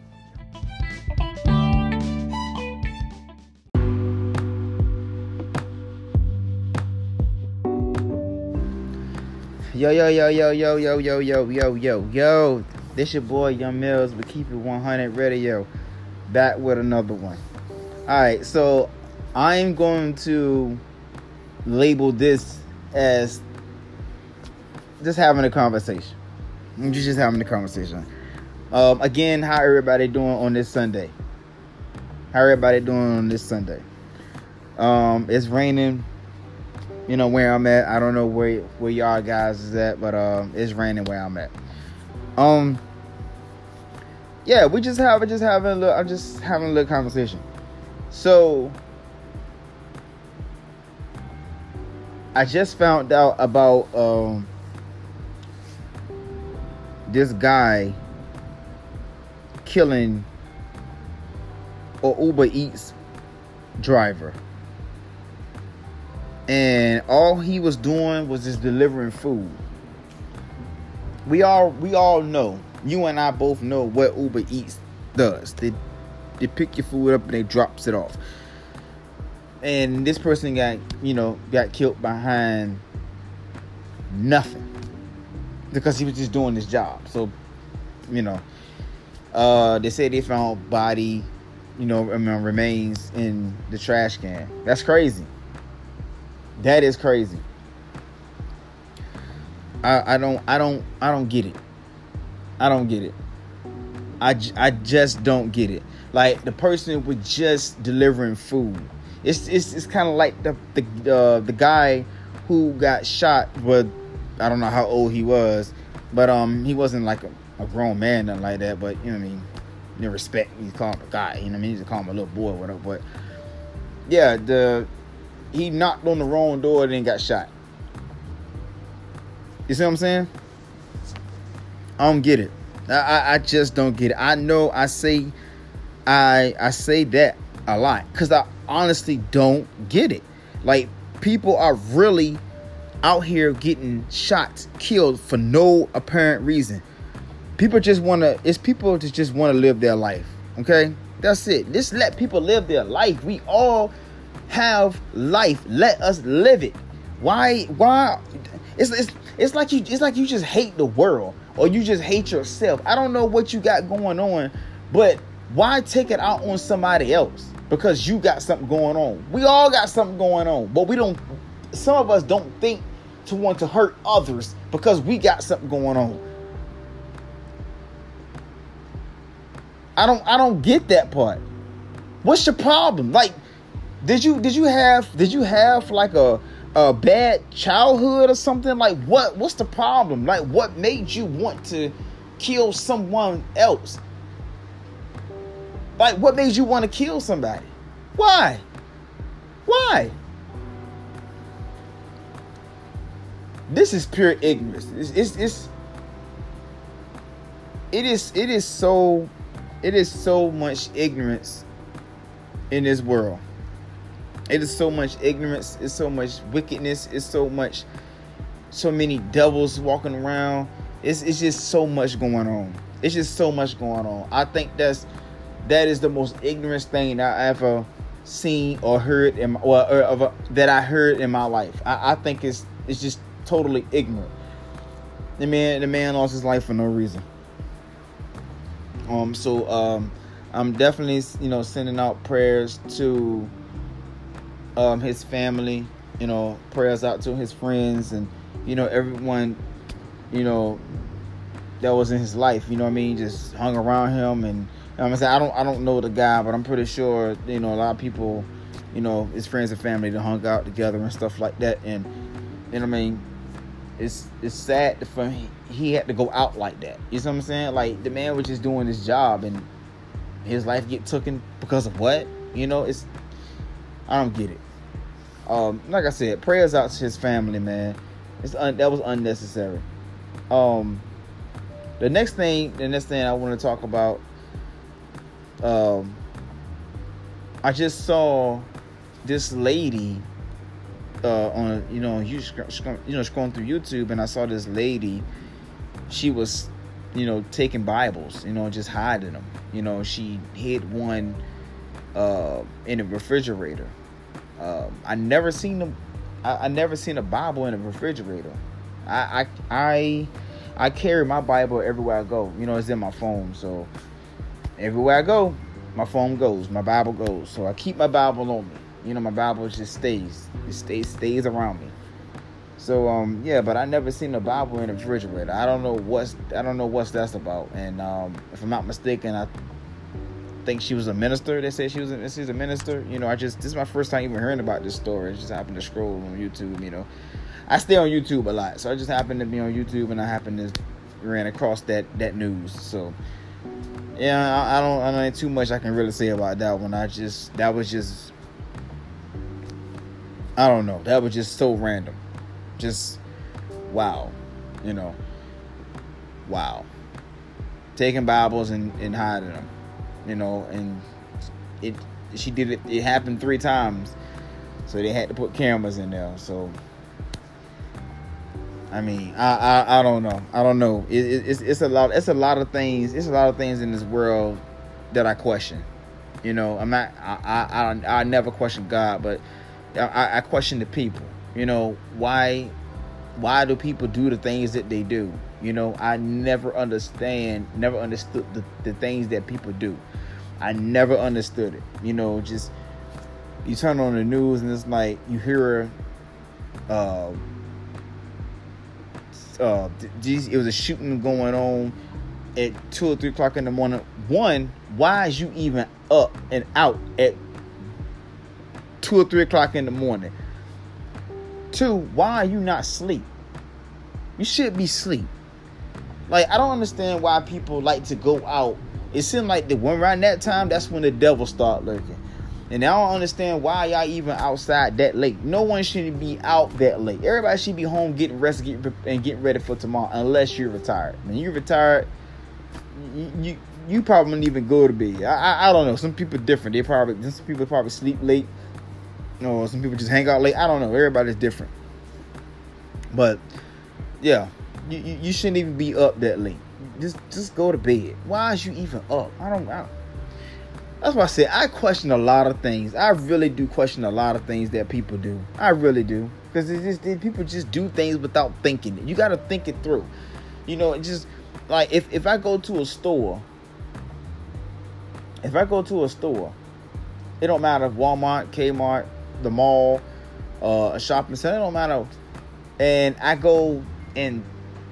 Speaker 2: Yo, yo, yo, yo, yo, yo, yo, yo, yo, yo, yo. This your boy, Young Mills, but Keep It one hundred Radio. Back with another one. Alright, so I'm going to label this as just having a conversation. I'm just having a conversation. Um, again, how everybody doing on this Sunday? How everybody doing on this Sunday? Um, it's raining. You know where I'm at. I don't know where where y'all guys is at, but uh, it's raining where I'm at. Um, yeah, we just have just having a little. I'm just having a little conversation. So, I just found out about um this guy killing a Uber Eats driver. And all he was doing was just delivering food. We all we all know, you and I both know what Uber Eats does. They they pick your food up and they drops it off. And this person got, you know, got killed behind nothing. Because he was just doing his job. So, you know, uh, they say they found body, you know, I mean, remains in the trash can. That's crazy. That is crazy. I, I don't I don't I don't get it. I don't get it. I, I just don't get it. Like, the person was just delivering food. It's it's it's kind of like the the uh, the guy who got shot, but I don't know how old he was, but um, he wasn't like a, a grown man, nothing like that. But you know what I mean, you know, respect. You call him a guy. You know what I mean? You just call him a little boy, or whatever. But yeah, the he knocked on the wrong door and then got shot. You see what I'm saying? I don't get it. I, I, I just don't get it. I know I say I I say that a lot because I honestly don't get it. Like, people are really out here getting shot, killed for no apparent reason. People just want to, it's people that just want to live their life. Okay? That's it. Just let people live their life. We all have life. Let us live it. Why, why? It's, it's, it's like you, it's like you just hate the world or you just hate yourself. I don't know what you got going on, but why take it out on somebody else? Because you got something going on. We all got something going on, but we don't, some of us don't think to want to hurt others because we got something going on. I don't I don't get that part. What's your problem? Like, did you did you have did you have like a a bad childhood or something? Like, what what's the problem? Like, what made you want to kill someone else? Like, what made you want to kill somebody? Why? Why? This is pure ignorance. It's, it's, it's it is it is so it is so much ignorance in this world. It is so much ignorance. It's so much wickedness. It's so much, so many devils walking around. It's it's just so much going on. It's just so much going on. I think that's that is the most ignorant thing I ever seen or heard in my, or, or, or that I heard in my life. I, I think it's it's just totally ignorant. The man the man lost his life for no reason. Um. So um, I'm definitely you know sending out prayers to um his family. You know, prayers out to his friends and you know everyone. You know that was in his life. You know what I mean? Just hung around him and. I'm saying I don't I don't know the guy, but I'm pretty sure you know a lot of people, you know, his friends and family that hung out together and stuff like that. And you know what I mean, it's it's sad for him. He had to go out like that. You know what I'm saying? Like the man was just doing his job and his life get taken because of what? You know, it's I don't get it. Um, like I said, prayers out to his family, man. It's un, that was unnecessary. Um, the next thing, the next thing I want to talk about. Um, I just saw this lady uh, on you know you sc- sc- you know scrolling through YouTube, and I saw this lady. She was, you know, taking Bibles, you know, just hiding them. You know, she hid one uh, in a refrigerator. Um, I never seen them. I, I never seen a Bible in a refrigerator. I I I, I carry my Bible everywhere I go. You know, it's in my phone, so. Everywhere I go, my phone goes, my Bible goes. So I keep my Bible on me. You know, my Bible just stays. It stays stays around me. So um yeah, but I never seen a Bible in a refrigerator. I don't know what's I don't know what's that's about. And um if I'm not mistaken, I think she was a minister. They said she was a, she's a minister. You know, I just this is my first time even hearing about this story. I just happened to scroll on YouTube, you know. I stay on YouTube a lot. So I just happened to be on YouTube and I happened to ran across that that news. So yeah, I, I don't. I don't know too much I can really say about that one. I just that was just. I don't know. That was just so random. Just wow, you know. Wow. Taking Bibles and, and hiding them, you know, and it. She did it. It happened three times, so they had to put cameras in there. So. I mean, I, I I don't know. I don't know. It, it, it's it's a lot. It's a lot of things. It's a lot of things in this world that I question. You know, I'm not. I I I, I never question God, but I, I question the people. You know, why why do people do the things that they do? You know, I never understand. Never understood the, the things that people do. I never understood it. You know, just you turn on the news and it's like you hear. Uh, Uh, geez, it was a shooting going on at two or three o'clock in the morning. One, why is you even up and out at two or three o'clock in the morning? Two, why are you not asleep?
Speaker 1: You should be asleep. Like, I don't understand why people like to go out. It seems like the when around that time, that's when the devil start lurking. And I don't understand why y'all even outside that late. No one should be out that late. Everybody should be home getting rest get, and getting ready for tomorrow, unless you're retired. When you're retired, you you, you probably wouldn't even go to bed. I, I I don't know. Some people different. They probably some people probably sleep late. Or some people just hang out late. I don't know. Everybody's different. But yeah, you, you, you shouldn't even be up that late. Just just go to bed. Why is you even up? I don't. I don't That's why I said I question a lot of things. I really do question a lot of things that people do. I really do. Because it's just, it, people just do things without thinking it. You got to think it through. You know, it just like if, if I go to a store, if I go to a store, it don't matter if Walmart, Kmart, the mall, uh, a shopping center, it don't matter. And I go and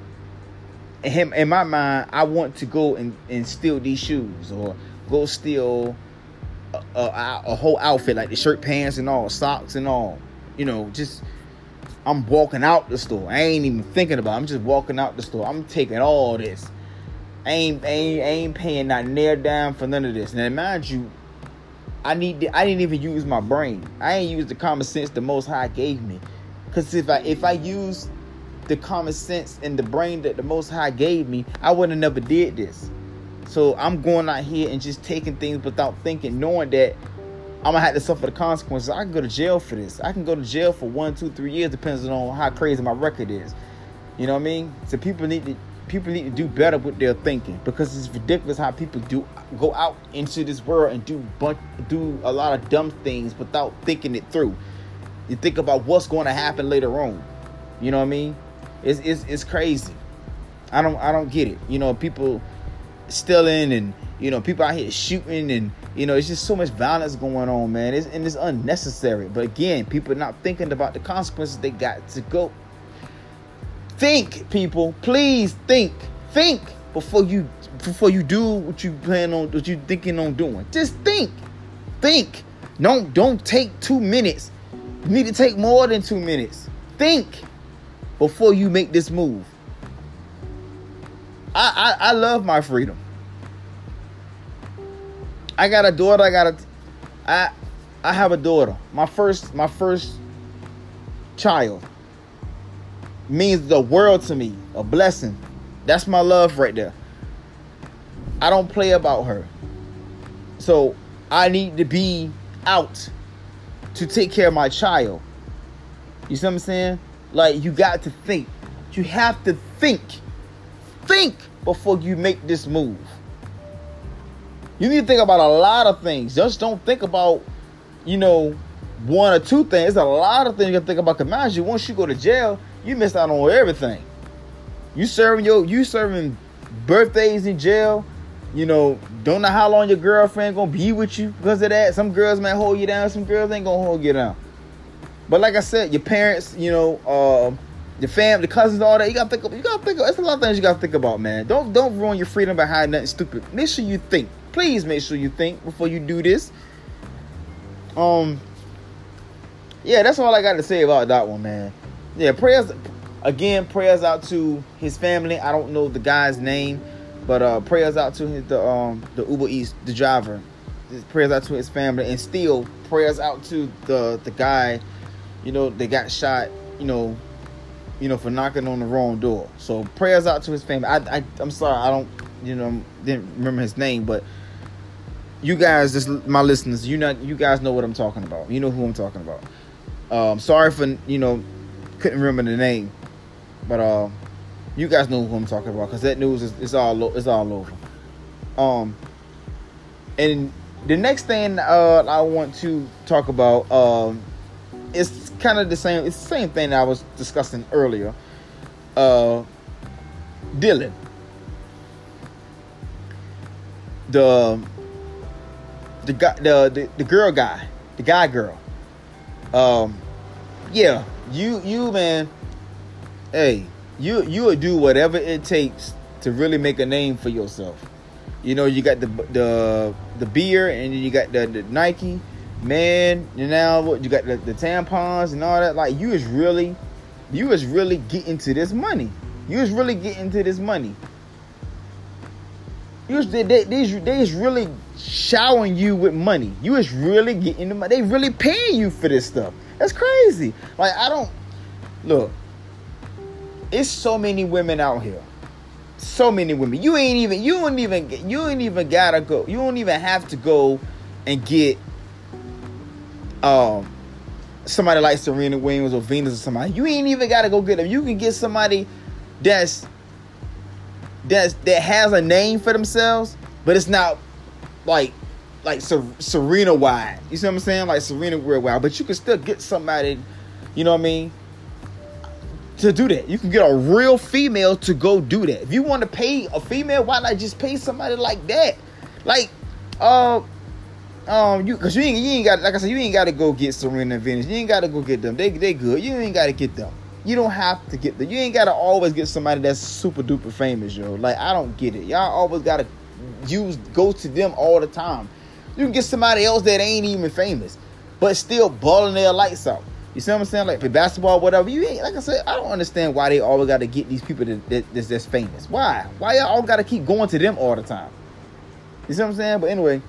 Speaker 1: in, in my mind, I want to go and, and steal these shoes or go steal a, a, a whole outfit, like the shirt, pants, and all, socks and all. You know, just I'm walking out the store. I ain't even thinking about it. I'm just walking out the store. I'm taking all this. I ain't, I ain't, I ain't paying not near down for none of this. Now, mind you, I need. To, I didn't even use my brain. I ain't used the common sense the Most High gave me. Cause if I if I use the common sense and the brain that the Most High gave me, I would have never did this. So I'm going out here and just taking things without thinking, knowing that I'm gonna have to suffer the consequences. I can go to jail for this. I can go to jail for one, two, three years, depending on how crazy my record is. You know what I mean? So people need to people need to do better with their thinking, because it's ridiculous how people do go out into this world and do bunch, do a lot of dumb things without thinking it through. You think about what's going to happen later on. You know what I mean? It's it's it's crazy. I don't I don't get it. You know, people stealing and, you know, people out here shooting, and, you know, it's just so much violence going on, man. It's, and it's unnecessary. But again, people are not thinking about the consequences they got to go. Think, people. Please think. Think before you before you do what you plan on, what you thinking on doing. Just think. Think. Don't don't take two minutes. You need to take more than two minutes. Think before you make this move. I, I, I love my freedom. I got a daughter. I got a, I, I have a daughter. My first, my first child means the world to me. A blessing. That's my love right there. I don't play about her. So I need to be out to take care of my child. You see what I'm saying? Like, you got to think. You have to think. Think before you make this move. You need to think about a lot of things. Just don't think about, you know, one or two things. There's a lot of things you got to think about. Because mind you, once you go to jail, you miss out on everything. You serving your, you serving birthdays in jail. You know, don't know how long your girlfriend gonna be with you because of that. Some girls might hold you down. Some girls ain't gonna hold you down. But like I said, your parents, you know, uh, your family, the cousins, all that. You gotta think. Of, you gotta think. Of, it's a lot of things you gotta think about, man. Don't don't ruin your freedom behind nothing stupid. Make sure you think. Please make sure you think before you do this. Um. Yeah, that's all I got to say about that one, man. Yeah, prayers. Again, prayers out to his family. I don't know the guy's name. But uh, prayers out to his, the um the Uber Eats, the driver. Prayers out to his family, and still prayers out to the the guy, you know, that got shot, you know, you know, for knocking on the wrong door. So prayers out to his family. I, I I'm sorry, I don't, you know, didn't remember his name, but you guys, just my listeners, you know, you guys know what I'm talking about. You know who I'm talking about. Um, sorry for, you know, couldn't remember the name, but uh. You guys know who I'm talking about, because that news is it's all it's all over. Um, and the next thing uh, I want to talk about um, is kind of the same. It's the same thing that I was discussing earlier. Uh, Dylan, the the guy, the, the the girl guy, the guy girl. Um, yeah, you you man, hey. You you would do whatever it takes to really make a name for yourself. You know, you got the the the beer, and then you got the, the Nike, man. You now what you got the, the tampons and all that. Like, you is really, you is really getting to this money. You was really getting to this money. You was, they, they, they, they is really showering you with money. You was really getting the money. They really paying you for this stuff. That's crazy. Like, I don't... Look. It's so many women out here. So many women. You ain't even... You don't even... You ain't even gotta go... You don't even have to go and get... Um... Somebody like Serena Williams or Venus or somebody. You ain't even gotta go get them. You can get somebody that's... That's, that has a name for themselves, but it's not like like Ser- Serena wide. You see what I'm saying? Like Serena wide, but you can still get somebody, you know what I mean, to do that. You can get a real female to go do that. If you want to pay a female, why not just pay somebody like that? Like, uh, um, you because you ain't you ain't got like I said, you ain't got to go get Serena and Venus. You ain't got to go get them. They they good. You ain't got to get them. You don't have to get the. You ain't gotta always get somebody that's super duper famous, yo. Like, I don't get it. Y'all always gotta use go to them all the time. You can get somebody else that ain't even famous, but still balling their lights out. You see what I'm saying? Like, play basketball, whatever. You ain't like I said. I don't understand why they always gotta get these people that, that that's, that's famous. Why? Why y'all all gotta keep going to them all the time? You see what I'm saying? But anyway,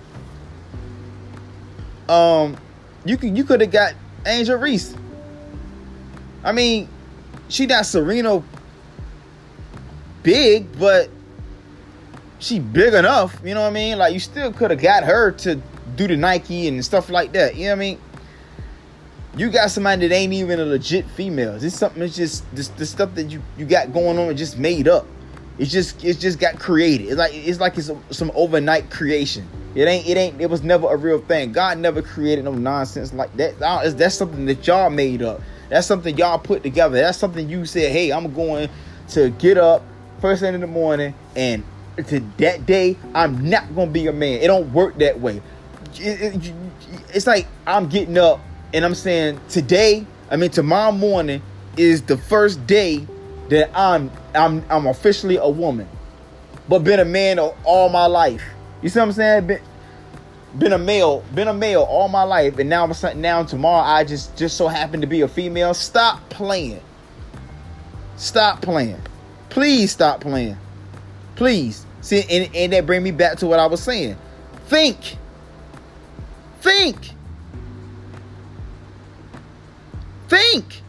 Speaker 1: um, you could you could have got Angel Reese. I mean. She not Serena big, but she big enough. You know what I mean? Like, you still could have got her to do the Nike and stuff like that. You know what I mean? You got somebody that ain't even a legit female. This something that's just this the stuff that you, you got going on is just made up. It's just it's just got created. It's like it's like it's a, some overnight creation. It ain't it ain't it was never a real thing. God never created no nonsense like that. That's something that y'all made up. That's something y'all put together. That's something you said, hey, I'm going to get up first thing in the morning, and to that day, I'm not going to be a man. It don't work that way. It, it, it's like I'm getting up and I'm saying today, I mean tomorrow morning is the first day that I'm I'm I'm officially a woman, but been a man all my life. You see what I'm saying? Been, Been a male, been a male all my life, and now now tomorrow I just just so happen to be a female. Stop playing. Stop playing. Please stop playing. Please. See, and, and that bring me back to what I was saying. Think. Think. Think.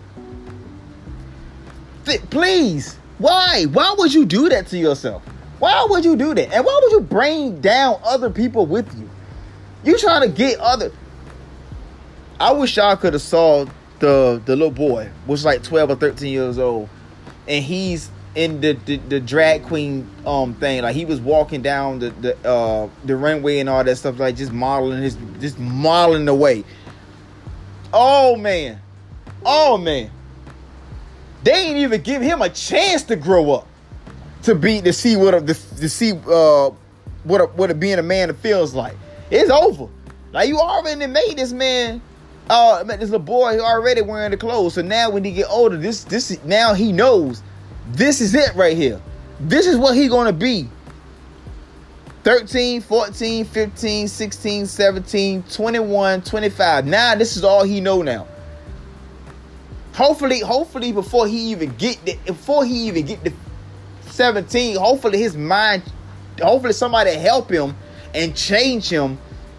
Speaker 1: Th- please. Why? Why would you do that to yourself? Why would you do that? And why would you bring down other people with you? You trying to get other... I wish y'all could have saw the the little boy, which is like twelve or thirteen years old. And he's in the, the, the drag queen um thing. Like, he was walking down the the, uh, the runway and all that stuff. Like, just modeling his... Just modeling the way. Oh, man. Oh, man. They ain't even give him a chance to grow up. To be to see what a, to, to see uh what a, what a being a man feels like. It's over. Like, you already made this man, uh, this little boy already wearing the clothes. So now when he get older, this this now he knows this is it right here. This is what he gonna be. thirteen, fourteen, fifteen, sixteen, seventeen, twenty-one, twenty-five. Now this is all he know now. Hopefully, hopefully before he even get the, before he even get the seventeen, hopefully his mind, hopefully somebody help him and change him,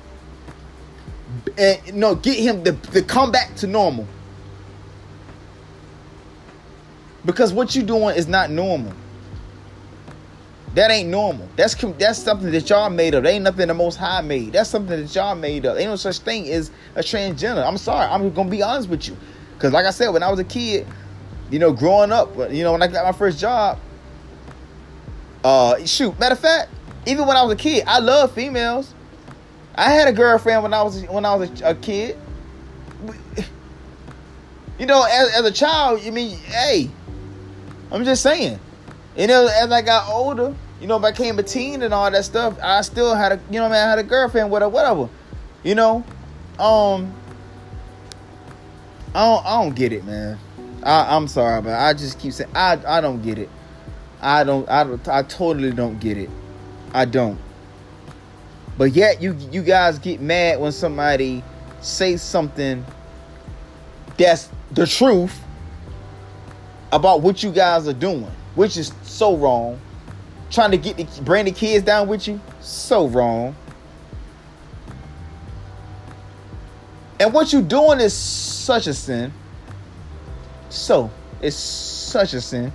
Speaker 1: and you know, get him to, to come back to normal. Because what you doing is not normal. That ain't normal. That's that's something that y'all made up. That ain't nothing the Most High made. That's something that y'all made up. Ain't no such thing as a transgender. I'm sorry. I'm gonna be honest with you. Because like I said, when I was a kid, you know, growing up, you know, when I got my first job, Uh, shoot, matter of fact, even when I was a kid, I love females. I had a girlfriend when I was when I was a, a kid. You know, as, as a child, I mean, hey, I'm just saying. You know, as I got older, you know, became a teen and all that stuff, I still had a, you know, man, I had a girlfriend with her, whatever. You know, um, I don't, I don't get it, man. I, I'm sorry, but I just keep saying I, I don't get it. I don't, I don't, I totally don't get it. I don't. But yet, you, you guys get mad when somebody say something that's the truth about what you guys are doing.
Speaker 2: which is so wrong. Trying to get the bring the kids down with you, so wrong. And what you doing is such a sin. So it's such a sin.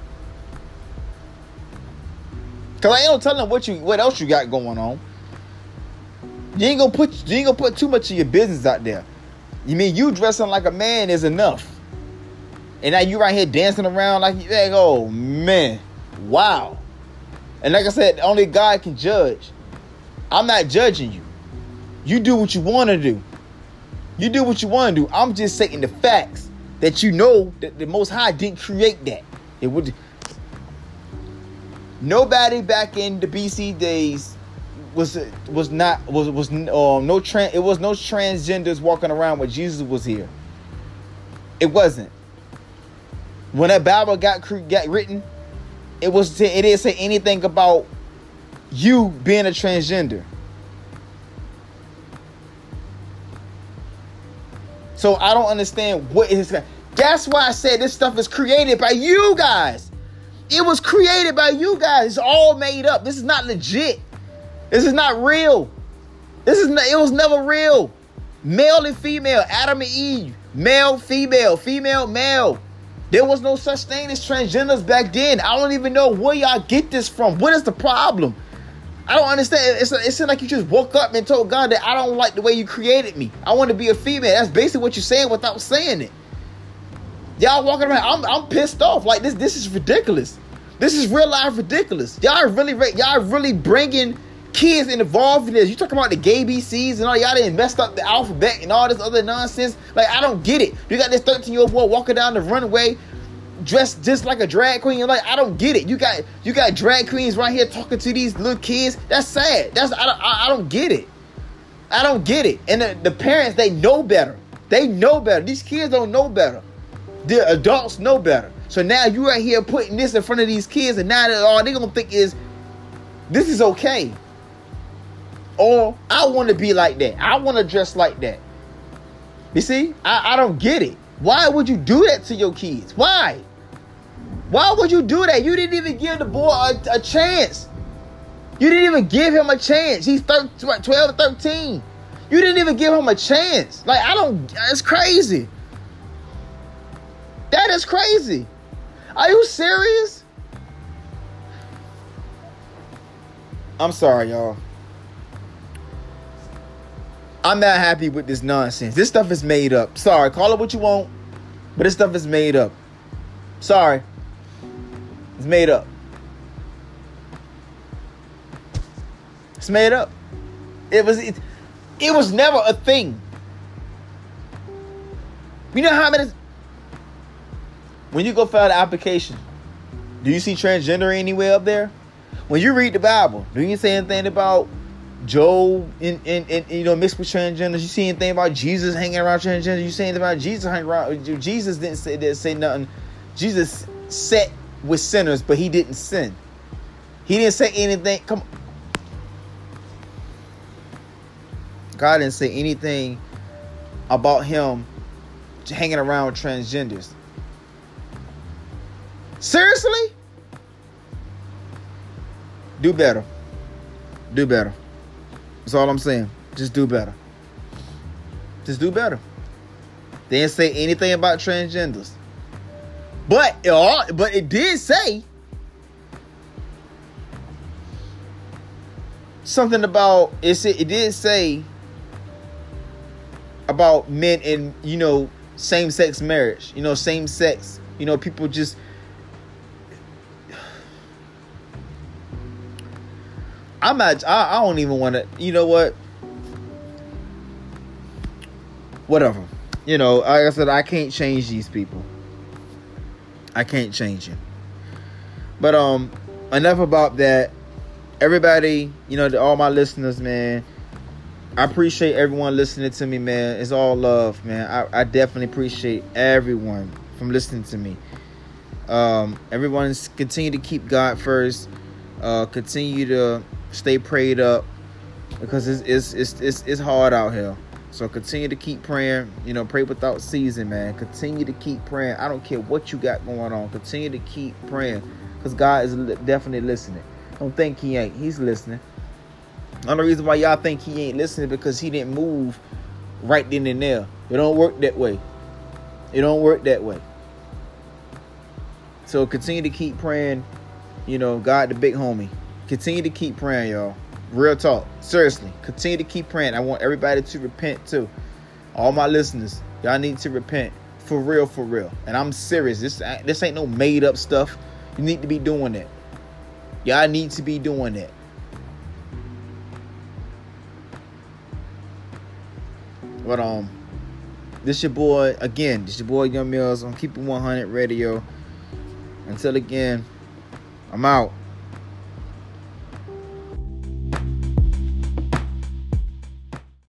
Speaker 2: Cause I ain't no telling what you what else you got going on. You ain't gonna put you ain't gonna put too much of your business out there. You mean you dressing like a man is enough? And now you right here dancing around like you like, oh man, wow. And like I said, only God can judge. I'm not judging you. You do what you want to do. You do what you want to do. I'm just stating the facts that you know that the Most High didn't create that. It would. Nobody back in the B C days was was not was was uh, no trans. It was no transgenders walking around when Jesus was here. It wasn't. When that Bible got got written, it was it didn't say anything about you being a transgender. So I don't understand what is. That's why I said this stuff is created by you guys. It was created by you guys. It's all made up. This is not legit. This is not real. This is not, it was never real. Male and female, Adam and Eve, male, female, female, male. There was no such thing as transgenders back then. I don't even know where y'all get this from. What is the problem? I don't understand. It's, it's like you just woke up and told God that I don't like the way you created me. I want to be a female. That's basically what you're saying without saying it. Y'all walking around. I'm, I'm pissed off. Like this. This is ridiculous. This is real life ridiculous. Y'all really, y'all really bringing kids involved in this. You talking about the gay B Cs and all. Y'all done messed up the alphabet and all this other nonsense. Like I don't get it. You got this thirteen year old boy walking down the runway dressed just like a drag queen. You're like, I don't get it. You got you got drag queens right here talking to these little kids. That's sad. That's I don't, I, I don't get it. I don't get it. And the, the parents, they know better. They know better. These kids don't know better. The adults know better. So now you right here putting this in front of these kids, and now that all they gonna think is this is okay. Or I want to be like that. I want to dress like that. You see, I, I don't get it. Why would you do that to your kids? Why? Why would you do that? You didn't even give the boy a, a chance. You didn't even give him a chance. He's twelve, thirteen. You didn't even give him a chance. Like, I don't, it's crazy. That is crazy. Are you serious? I'm sorry, y'all. I'm not happy with this nonsense. This stuff is made up. Sorry, call it what you want, but this stuff is made up. Sorry. It's made up. It's made up. It was it, it was never a thing. You know how many when you go fill out the application, do you see transgender anywhere up there? When you read the Bible, do you say anything about Job in, in, in you know mixed with transgenders? You see anything about Jesus hanging around transgenders? You see anything about Jesus hanging around? Jesus didn't say didn't say nothing. Jesus sat with sinners, but he didn't sin. He didn't say anything. Come on. God didn't say anything about him hanging around with transgenders. Seriously? Do better. Do better. That's all I'm saying. Just do better. Just do better. They didn't say anything about transgenders. But it, all, but it did say something about it. It did say about men in, you know, same-sex marriage. You know, same-sex. You know, people just. I'm not. I, I don't even want to. You know what? Whatever. You know, like I said, I can't change these people. I can't change it. But um, enough about that. Everybody, you know, to all my listeners, man, I appreciate everyone listening to me, man. It's all love, man. I, I definitely appreciate everyone from listening to me. Um, everyone's continue to keep God first. Uh, continue to stay prayed up because it's it's it's it's, it's hard out here. So continue to keep praying. You know, pray without ceasing, man. Continue to keep praying. I don't care what you got going on. Continue to keep praying.
Speaker 1: because God is li- definitely listening. Don't think he ain't. He's listening. The only reason why y'all think he ain't listening because he didn't move right then and there. It don't work that way. It don't work that way. So continue to keep praying. You know, God, the big homie. Continue to keep praying, y'all. Real talk. Seriously. Continue to keep praying. I want everybody to repent too. All my listeners, y'all need to repent. For real, for real. And I'm serious. This, this ain't no made up stuff. You need to be doing that. Y'all need to be doing that. But um, this your boy again. This your boy Young Mills on Keep It one hundred Radio. Until again, I'm out.